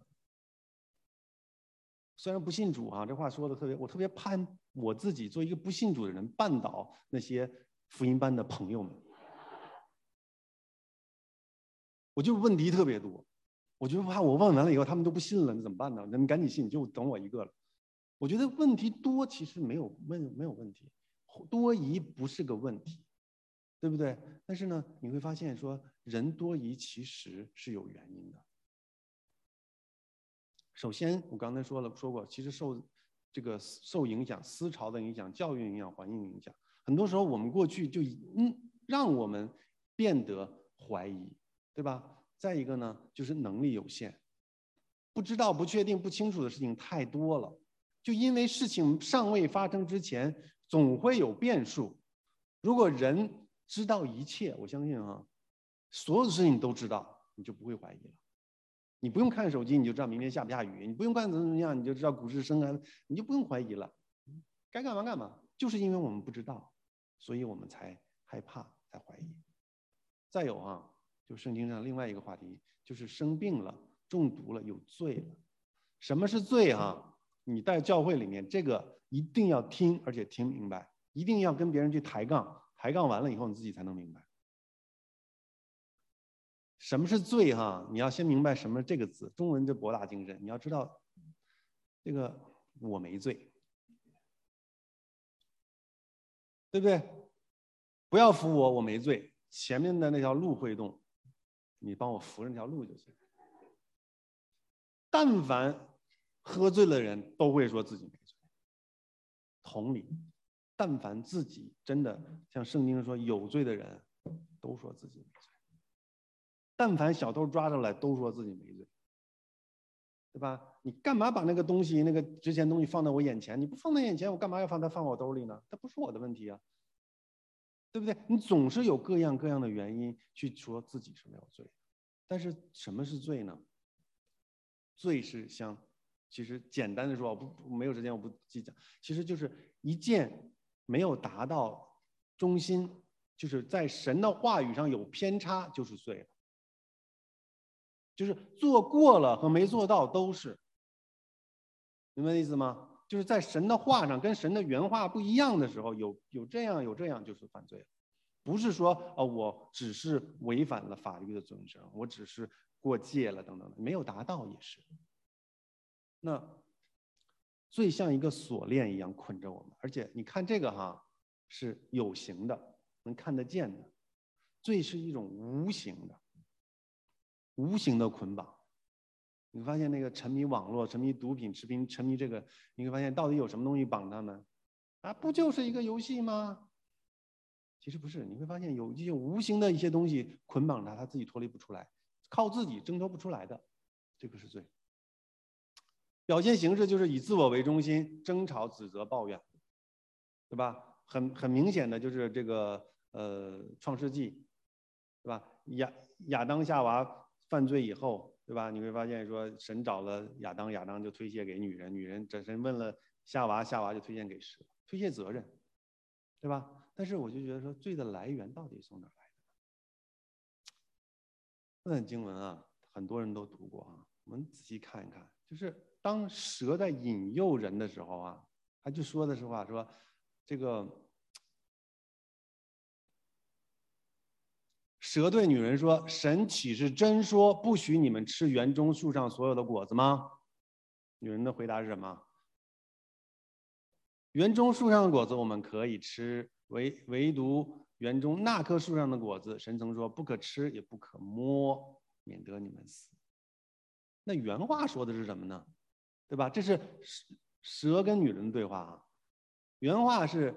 虽然不信主啊，这话说的特别，我特别怕我自己做一个不信主的人绊倒那些福音班的朋友们。我就问题特别多，我就怕我问完了以后他们都不信了，那怎么办呢？那你赶紧信，就等我一个了。我觉得问题多其实没有问没有问题，多疑不是个问题，对不对？但是呢，你会发现说人多疑其实是有原因的。首先，我刚才说了说过，其实受这个受影响、思潮的影响、教育影响、环境影响，很多时候我们过去就嗯让我们变得怀疑，对吧？再一个呢，就是能力有限，不知道、不确定、不清楚的事情太多了。就因为事情尚未发生之前，总会有变数。如果人知道一切，我相信啊，所有的事情都知道，你就不会怀疑了。你不用看手机，你就知道明天下不下雨；你不用看怎么怎么样，你就知道股市升啊，你就不用怀疑了。该干嘛干嘛，就是因为我们不知道，所以我们才害怕，才怀疑。再有啊，就圣经上另外一个话题，就是生病了、中毒了、有罪了。什么是罪啊？你在教会里面，这个一定要听，而且听明白，一定要跟别人去抬杠，抬杠完了以后，你自己才能明白。什么是罪哈？你要先明白什么这个字，中文就博大精深。你要知道，这个我没罪，对不对？不要扶我，我没罪。前面的那条路会动，你帮我扶着那条路就行。但凡喝醉了人都会说自己没罪。同理，但凡自己真的像圣经说有罪的人，都说自己没罪。但凡小偷抓着来，都说自己没罪，对吧？你干嘛把那个东西、那个值钱东西放在我眼前？你不放在眼前，我干嘛要放它放我兜里呢？它不是我的问题啊，对不对？你总是有各样各样的原因去说自己是没有罪。但是什么是罪呢？罪是像，其实简单的说，我不没有时间，我不记讲，其实就是一件没有达到中心就是在神的话语上有偏差就是罪了，就是做过了和没做到都是，明白意思吗？就是在神的话上跟神的原话不一样的时候，有有这样有这样就是犯罪了，不是说呃我只是违反了法律的准绳，我只是过界了等等的，没有达到也是。那罪像一个锁链一样捆着我们，而且你看这个哈是有形的，能看得见的，罪是一种无形的、无形的捆绑。你会发现那个沉迷网络、沉迷毒品、沉迷沉迷这个，你会发现到底有什么东西绑他们？啊，不就是一个游戏吗？其实不是，你会发现有一些无形的一些东西捆绑他，他自己脱离不出来，靠自己挣脱不出来的，这个是罪。表现形式就是以自我为中心，争吵、指责、抱怨，对吧？很很明显的就是这个呃《创世纪》，对吧？亚亚当夏娃犯罪以后，对吧？你会发现说神找了亚当，亚当就推卸给女人，女人这神问了夏娃，夏娃就推荐给神，推卸责任，对吧？但是我就觉得说罪的来源到底从哪来的？这段经文啊，很多人都读过啊，我们仔细看一看，就是当蛇在引诱人的时候啊，他就说的是话说，这个蛇对女人说：“神岂是真说不许你们吃园中树上所有的果子吗？”女人的回答是什么？园中树上的果子我们可以吃，唯唯独园中那棵树上的果子，神曾说不可吃也不可摸，免得你们死。那原话说的是什么呢？对吧？这是蛇跟女人的对话啊。原话是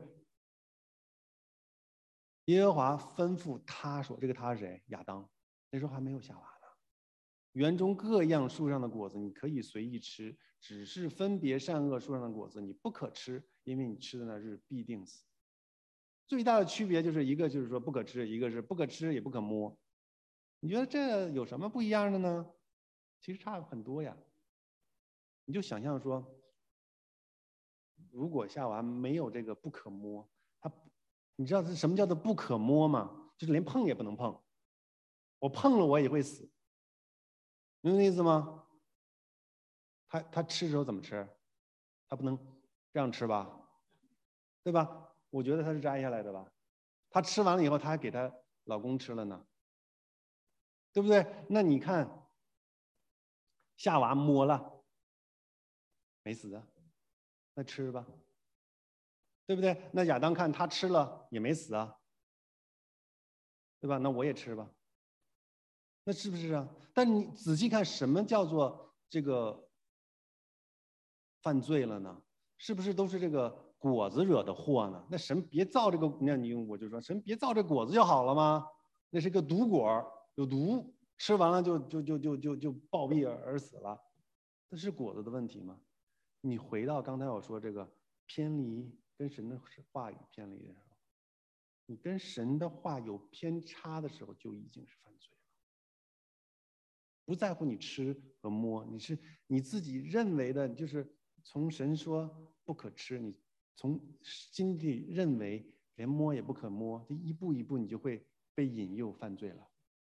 耶和华吩咐他说，这个他是谁？亚当。那时候还没有夏娃呢。园中各样树上的果子你可以随意吃，只是分别善恶树上的果子你不可吃，因为你吃的那日必定死。最大的区别就是一个就是说不可吃，一个是不可吃也不可摸。你觉得这有什么不一样的呢？其实差很多呀。你就想象说，如果夏娃没有这个不可摸，它，你知道是什么叫做不可摸吗？就是连碰也不能碰，我碰了我也会死，明白那意思吗？他他吃的时候怎么吃？他不能这样吃吧，对吧？我觉得他是摘下来的吧。他吃完了以后，他还给他老公吃了呢，对不对？那你看，夏娃摸了，没死啊，那吃吧，对不对？那亚当看他吃了也没死啊，对吧？那我也吃吧，那是不是啊？但你仔细看，什么叫做这个犯罪了呢？是不是都是这个果子惹的祸呢？那神别造这个，那你我就说神别造这果子就好了吗？那是个毒果，有毒，吃完了就就就就就就暴毙而死了，这是果子的问题吗？你回到刚才我说这个偏离跟神的话语偏离的时候，你跟神的话有偏差的时候，就已经是犯罪了。不在乎你吃和摸，你是你自己认为的，就是从神说不可吃，你从心底认为连摸也不可摸，这一步一步你就会被引诱犯罪了。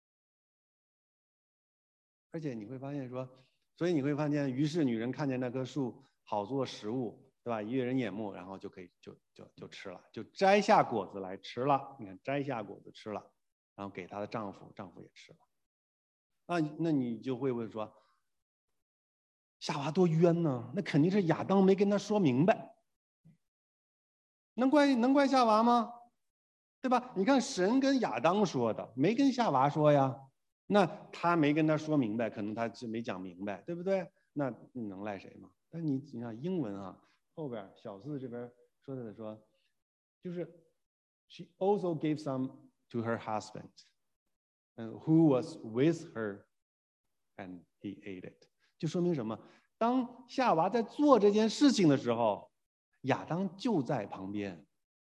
而且你会发现说，所以你会发现，于是女人看见那棵树好做食物，对吧？悦人眼目，然后就可以就就就吃了，就摘下果子来吃了。你看，摘下果子吃了，然后给她的丈夫，丈夫也吃了。啊，那你就会问说，夏娃多冤呢？那肯定是亚当没跟他说明白，能怪能怪夏娃吗？对吧？你看神跟亚当说的，没跟夏娃说呀。那他没跟他说明白，可能他是没讲明白，对不对？那你能赖谁吗？但是你你看英文啊，后边小字这边说的说，就是 she also gave some to her husband, and who was with her, and he ate it。就说明什么？当夏娃在做这件事情的时候，亚当就在旁边。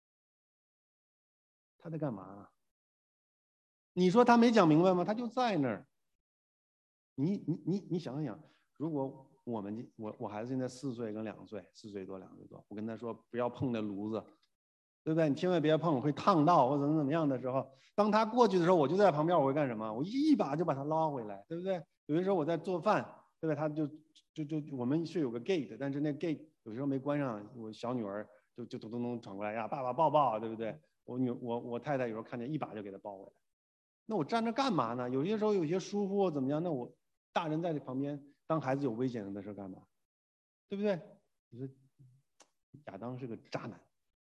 他在干嘛？你说他没讲明白吗？他就在那儿。你你你你想想，如果我们我我孩子现在四岁跟两岁，四岁多两岁多，我跟他说不要碰那炉子， 对不对？你千万别碰，会烫到或者怎么怎么样的时候，当他过去的时候，我就在旁边，我会干什么？我一把就把他捞回来，对不对？有的时候我在做饭，对吧？他就就就我们是有个 gate， 但是那 gate 有时候没关上，我小女儿就就咚咚咚闯过来呀，爸爸抱抱，对不对？我女我我太太有时候看见一把就给他抱回来。那我站着干嘛呢？有些时候有些疏忽怎么样？那我大人在这旁边，当孩子有危险的时候干嘛？对不对？你说亚当是个渣男。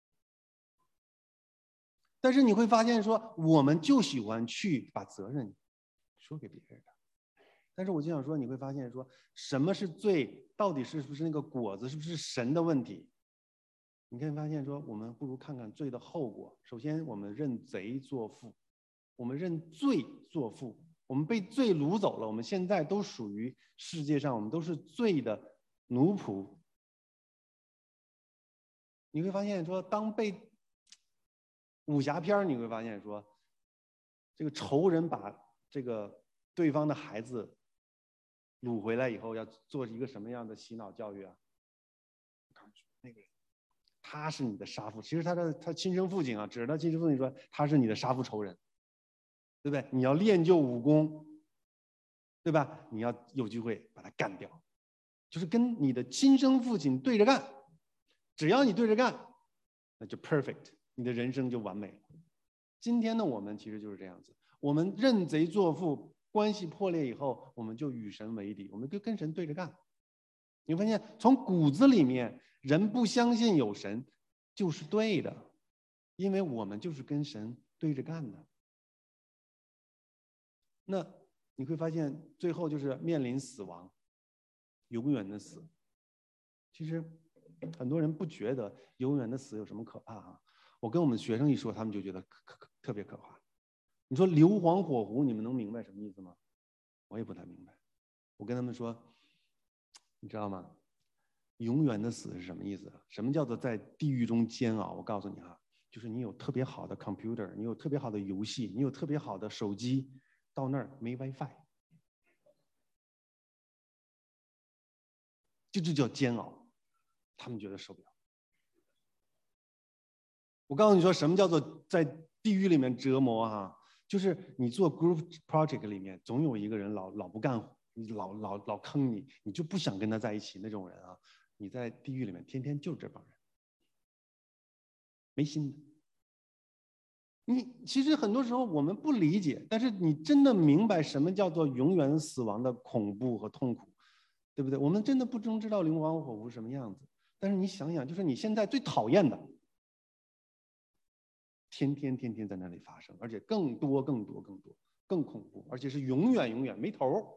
但是你会发现说，我们就喜欢去把责任说给别人的。但是我就想说，你会发现说，什么是罪？到底是不是那个果子？是不是神的问题？你可以发现说，我们不如看看罪的后果。首先，我们认贼作父，我们认罪作父，我们被罪掳走了。我们现在都属于世界上，我们都是罪的奴仆。你会发现说，当被武侠片你会发现说，这个仇人把这个对方的孩子掳回来以后，要做一个什么样的洗脑教育啊？那个他是你的杀父，其实他的他亲生父亲啊，指着他亲生父亲说他是你的杀父仇人，对不对？你要练就武功，对吧？你要有机会把他干掉，就是跟你的亲生父亲对着干，只要你对着干，那就 perfect， 你的人生就完美了。今天的我们其实就是这样子，我们认贼作父，关系破裂以后，我们就与神为敌，我们就跟神对着干。你发现从骨子里面，人不相信有神就是对的，因为我们就是跟神对着干的。那你会发现最后就是面临死亡，永远的死。其实很多人不觉得永远的死有什么可怕啊，我跟我们学生一说，他们就觉得可可特别可怕。你说硫磺火湖，你们能明白什么意思吗？我也不太明白。我跟他们说，你知道吗？永远的死是什么意思？什么叫做在地狱中煎熬？我告诉你哈，就是你有特别好的 computer， 你有特别好的游戏，你有特别好的手机，到那儿没 WiFi， 就这叫煎熬，他们觉得受不了。我告诉你说，什么叫做在地狱里面折磨哈？就是你做 group project 里面，总有一个人老老不干活，老老老坑你，你就不想跟他在一起那种人啊。你在地狱里面天天就是这帮人，没心的。你其实很多时候我们不理解，但是你真的明白什么叫做永远死亡的恐怖和痛苦，对不对？我们真的不中知道硫磺火湖什么样子。但是你想想，就是你现在最讨厌的，天天天天在那里发生，而且更多更多更多更恐怖，而且是永远永远没头。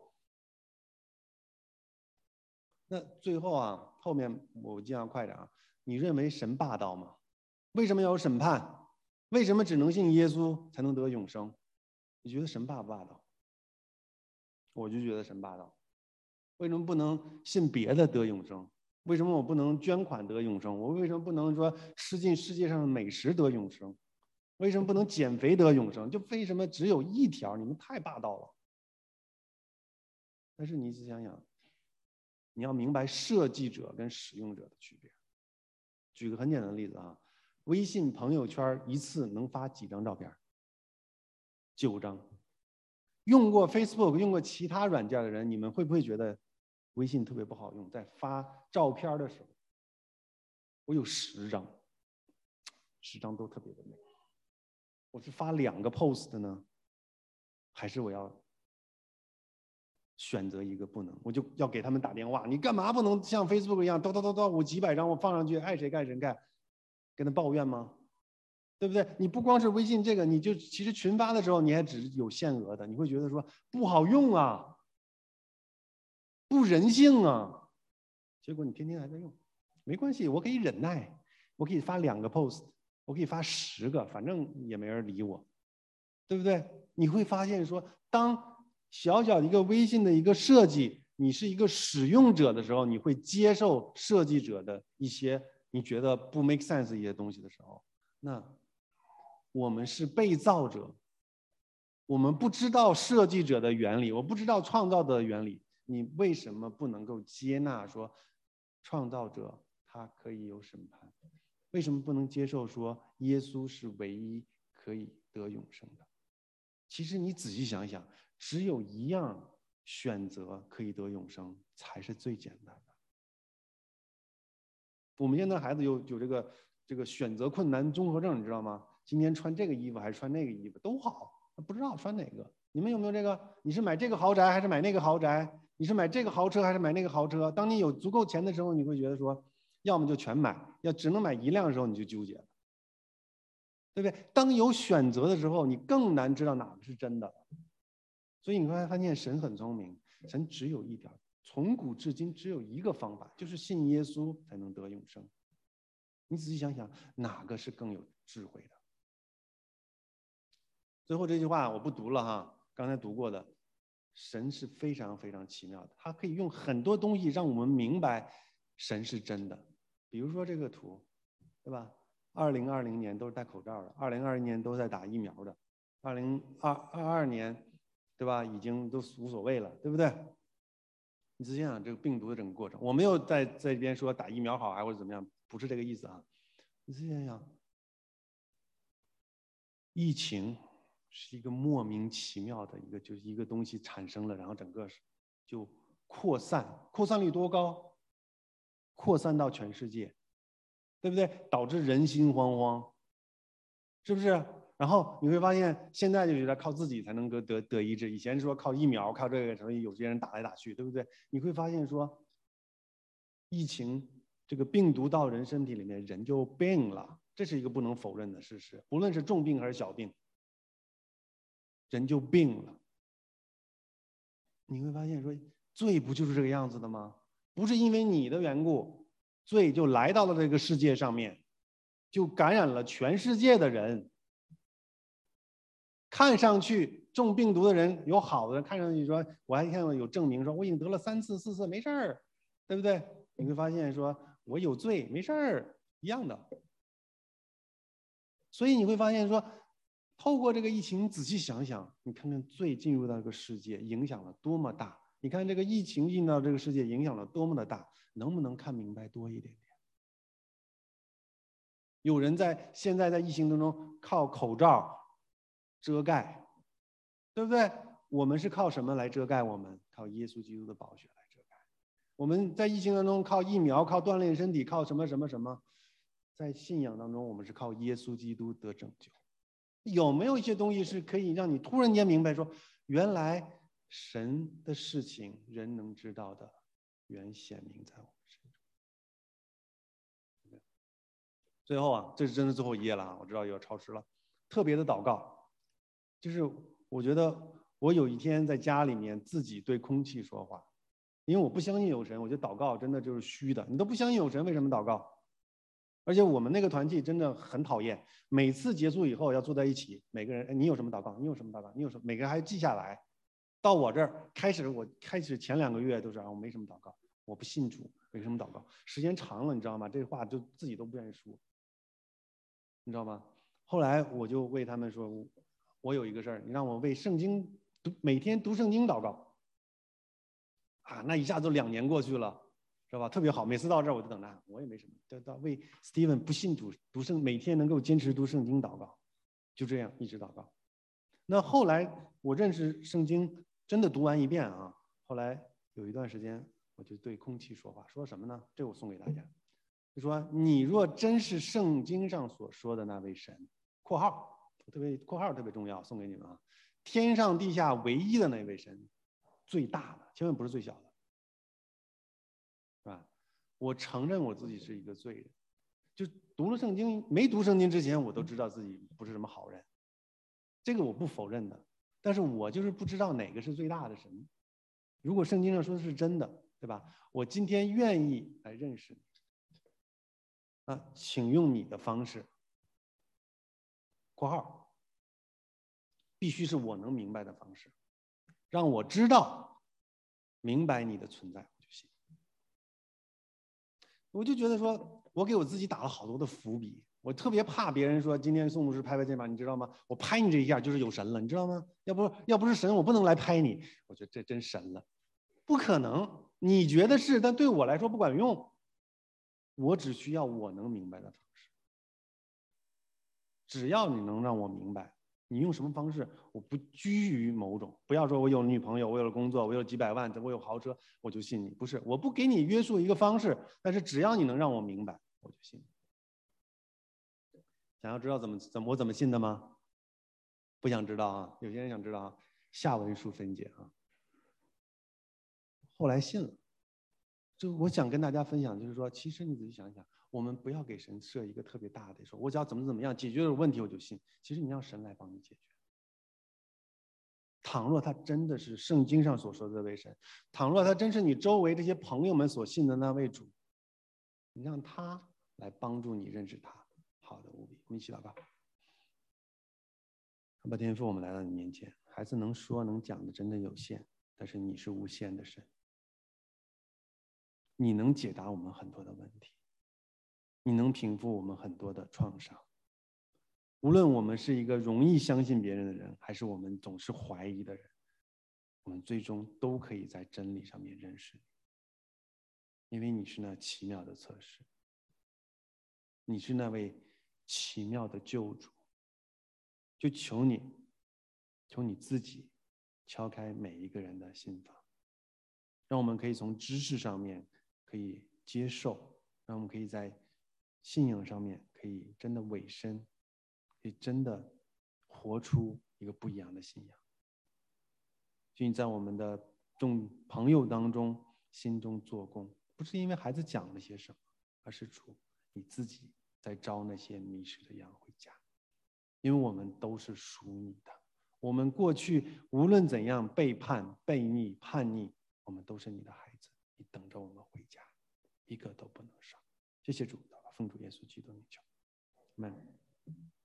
那最后啊，后面我尽量快点啊。你认为神霸道吗？为什么要有审判？为什么只能信耶稣才能得永生？你觉得神霸不霸道？我就觉得神霸道。为什么不能信别的得永生？为什么我不能捐款得永生？我为什么不能说吃尽世界上的美食得永生？为什么不能减肥得永生？就为什么只有一条？你们太霸道了。但是你仔细想想，你要明白设计者跟使用者的区别。举个很简单的例子啊，微信朋友圈一次能发几张照片？九张。用过 Facebook、用过其他软件的人，你们会不会觉得微信特别不好用？在发照片的时候，我有十张，十张都特别的美。我是发两个 post 呢，还是我要选择一个不能？我就要给他们打电话，你干嘛不能像 Facebook 一样，叨叨叨叨，我几百张我放上去，爱谁干谁干，跟他抱怨吗？对不对？你不光是微信这个，你就其实群发的时候，你还只是有限额的，你会觉得说不好用啊，不人性啊。结果你天天还在用，没关系，我可以忍耐，我可以发两个 post， 我可以发十个，反正也没人理我，对不对？你会发现说，当小小的一个微信的一个设计，你是一个使用者的时候，你会接受设计者的一些你觉得不 make sense 一些东西的时候，那我们是被造者，我们不知道设计者的原理，我不知道创造的原理，你为什么不能够接纳说创造者他可以有审判？ 为什么不能接受说耶稣是唯一可以得永生的？其实你仔细想想，只有一样选择可以得永生，才是最简单的。我们现在孩子有有这个这个选择困难综合症，你知道吗？今天穿这个衣服还是穿那个衣服都好，不知道穿哪个。你们有没有这个？你是买这个豪宅还是买那个豪宅？你是买这个豪车还是买那个豪车？当你有足够钱的时候，你会觉得说，要么就全买，要只能买一辆的时候，你就纠结了，对不对？当有选择的时候，你更难知道哪个是真的。所以你会发现神很聪明，神只有一点，从古至今只有一个方法，就是信耶稣才能得永生。你仔细想想，哪个是更有智慧的？最后这句话我不读了哈，刚才读过的，神是非常非常奇妙的，他可以用很多东西让我们明白神是真的。比如说这个图，对吧？二零二零年都是戴口罩的，二零二一年都在打疫苗的，二零二二二年，对吧？已经都无所谓了，对不对？你仔细想想这个病毒的整个过程，我没有在在这边说打疫苗好还或者怎么样，不是这个意思啊。你仔细想想，疫情是一个莫名其妙的一个，就是一个东西产生了，然后整个就扩散，扩散率多高？扩散到全世界，对不对？导致人心惶惶，是不是？然后你会发现，现在就觉得靠自己才能够得得医治，以前说靠疫苗，靠这个，所以有些人打来打去，对不对？你会发现说，疫情这个病毒到人身体里面，人就病了，这是一个不能否认的事实。无论是重病还是小病，人就病了。你会发现说，罪不就是这个样子的吗？不是因为你的缘故，罪就来到了这个世界上面，就感染了全世界的人。看上去中病毒的人有好的人，看上去说我还看到有证明说我已经得了三次四次没事儿，对不对？你会发现说我有罪没事儿一样的。所以你会发现说，透过这个疫情，你仔细想想，你看看罪进入到这个世界影响了多么大，你看这个疫情进到这个世界影响了多么的大，能不能看明白多一点点？有人在现在在疫情当中靠口罩遮盖，对不对？我们是靠什么来遮盖？我们靠耶稣基督的宝血来遮盖。我们在疫情当中靠疫苗，靠锻炼身体，靠什么什么什么？在信仰当中，我们是靠耶稣基督得拯救。有没有一些东西是可以让你突然间明白说，原来神的事情人能知道的，原显明在我们身中。最后啊，这是真的最后一页了啊，我知道有超时了。特别的祷告，就是我觉得我有一天在家里面自己对空气说话，因为我不相信有神，我觉得祷告真的就是虚的。你都不相信有神，为什么祷告？而且我们那个团契真的很讨厌，每次结束以后要坐在一起，每个人，哎，你有什么祷告？你有什么祷告？你有什么？每个人还记下来。到我这儿开始，我开始前两个月都是啊，我没什么祷告，我不信主，没什么祷告。时间长了，你知道吗？这话就自己都不愿意说，你知道吗？后来我就为他们说，我有一个事儿，你让我为圣经读，每天读圣经祷告。啊，那一下子两年过去了。是吧？特别好，每次到这儿我就等他，我也没什么，到到为 Steven 不信主读圣，每天能够坚持读圣经祷告，就这样一直祷告。那后来我认识圣经，真的读完一遍啊，后来有一段时间我就对空气说话，说什么呢？这我送给大家，就说你若真是圣经上所说的那位神（括号特别括号特别重要，送给你们啊），天上地下唯一的那位神，最大的，千万不是最小的。是吧？我承认我自己是一个罪人，就读了圣经，没读圣经之前，我都知道自己不是什么好人，这个我不否认的。但是我就是不知道哪个是最大的神。如果圣经上说的是真的，对吧？我今天愿意来认识你，啊，请用你的方式（括号）必须是我能明白的方式，让我知道明白你的存在。我就觉得说，我给我自己打了好多的伏笔。我特别怕别人说今天宋牧师拍拍肩膀，你知道吗？我拍你这一下就是有神了，你知道吗？要不要不是神，我不能来拍你。我觉得这真神了，不可能。你觉得是，但对我来说不管用。我只需要我能明白的方式。 只要你能让我明白，你用什么方式，我不拘于某种。不要说我有女朋友，我有了工作，我有几百万，我有豪车，我就信你。不是，我不给你约束一个方式，但是只要你能让我明白，我就信你。想要知道怎么怎么我怎么信的吗？不想知道啊？有些人想知道啊。下文书分解啊。后来信了。就我想跟大家分享，就是说，其实你仔细想想，我们不要给神设一个特别大的，说我只要怎么怎么样解决了问题我就信。其实你让神来帮你解决。倘若他真的是圣经上所说的这位神，倘若他真是你周围这些朋友们所信的那位主，你让他来帮助你认识他，好的无比。我们一起祷告。阿爸天父，我们来到你面前，孩子能说能讲的真的有限，但是你是无限的神。你能解答我们很多的问题，你能平复我们很多的创伤。无论我们是一个容易相信别人的人，还是我们总是怀疑的人，我们最终都可以在真理上面认识你，因为你是那奇妙的测试，你是那位奇妙的救主。就求你，求你自己敲开每一个人的心房，让我们可以从知识上面可以接受，让我们可以在信仰上面可以真的委身，可以真的活出一个不一样的信仰。就你在我们的众朋友当中心中做工，不是因为孩子讲了些什么，而是主你自己在招那些迷失的羊回家。因为我们都是属你的，我们过去无论怎样背叛、悖逆、叛逆，我们都是你的孩子，你等着我们回家，一个都不能少。谢谢主，奉主耶稣基督名求，阿们。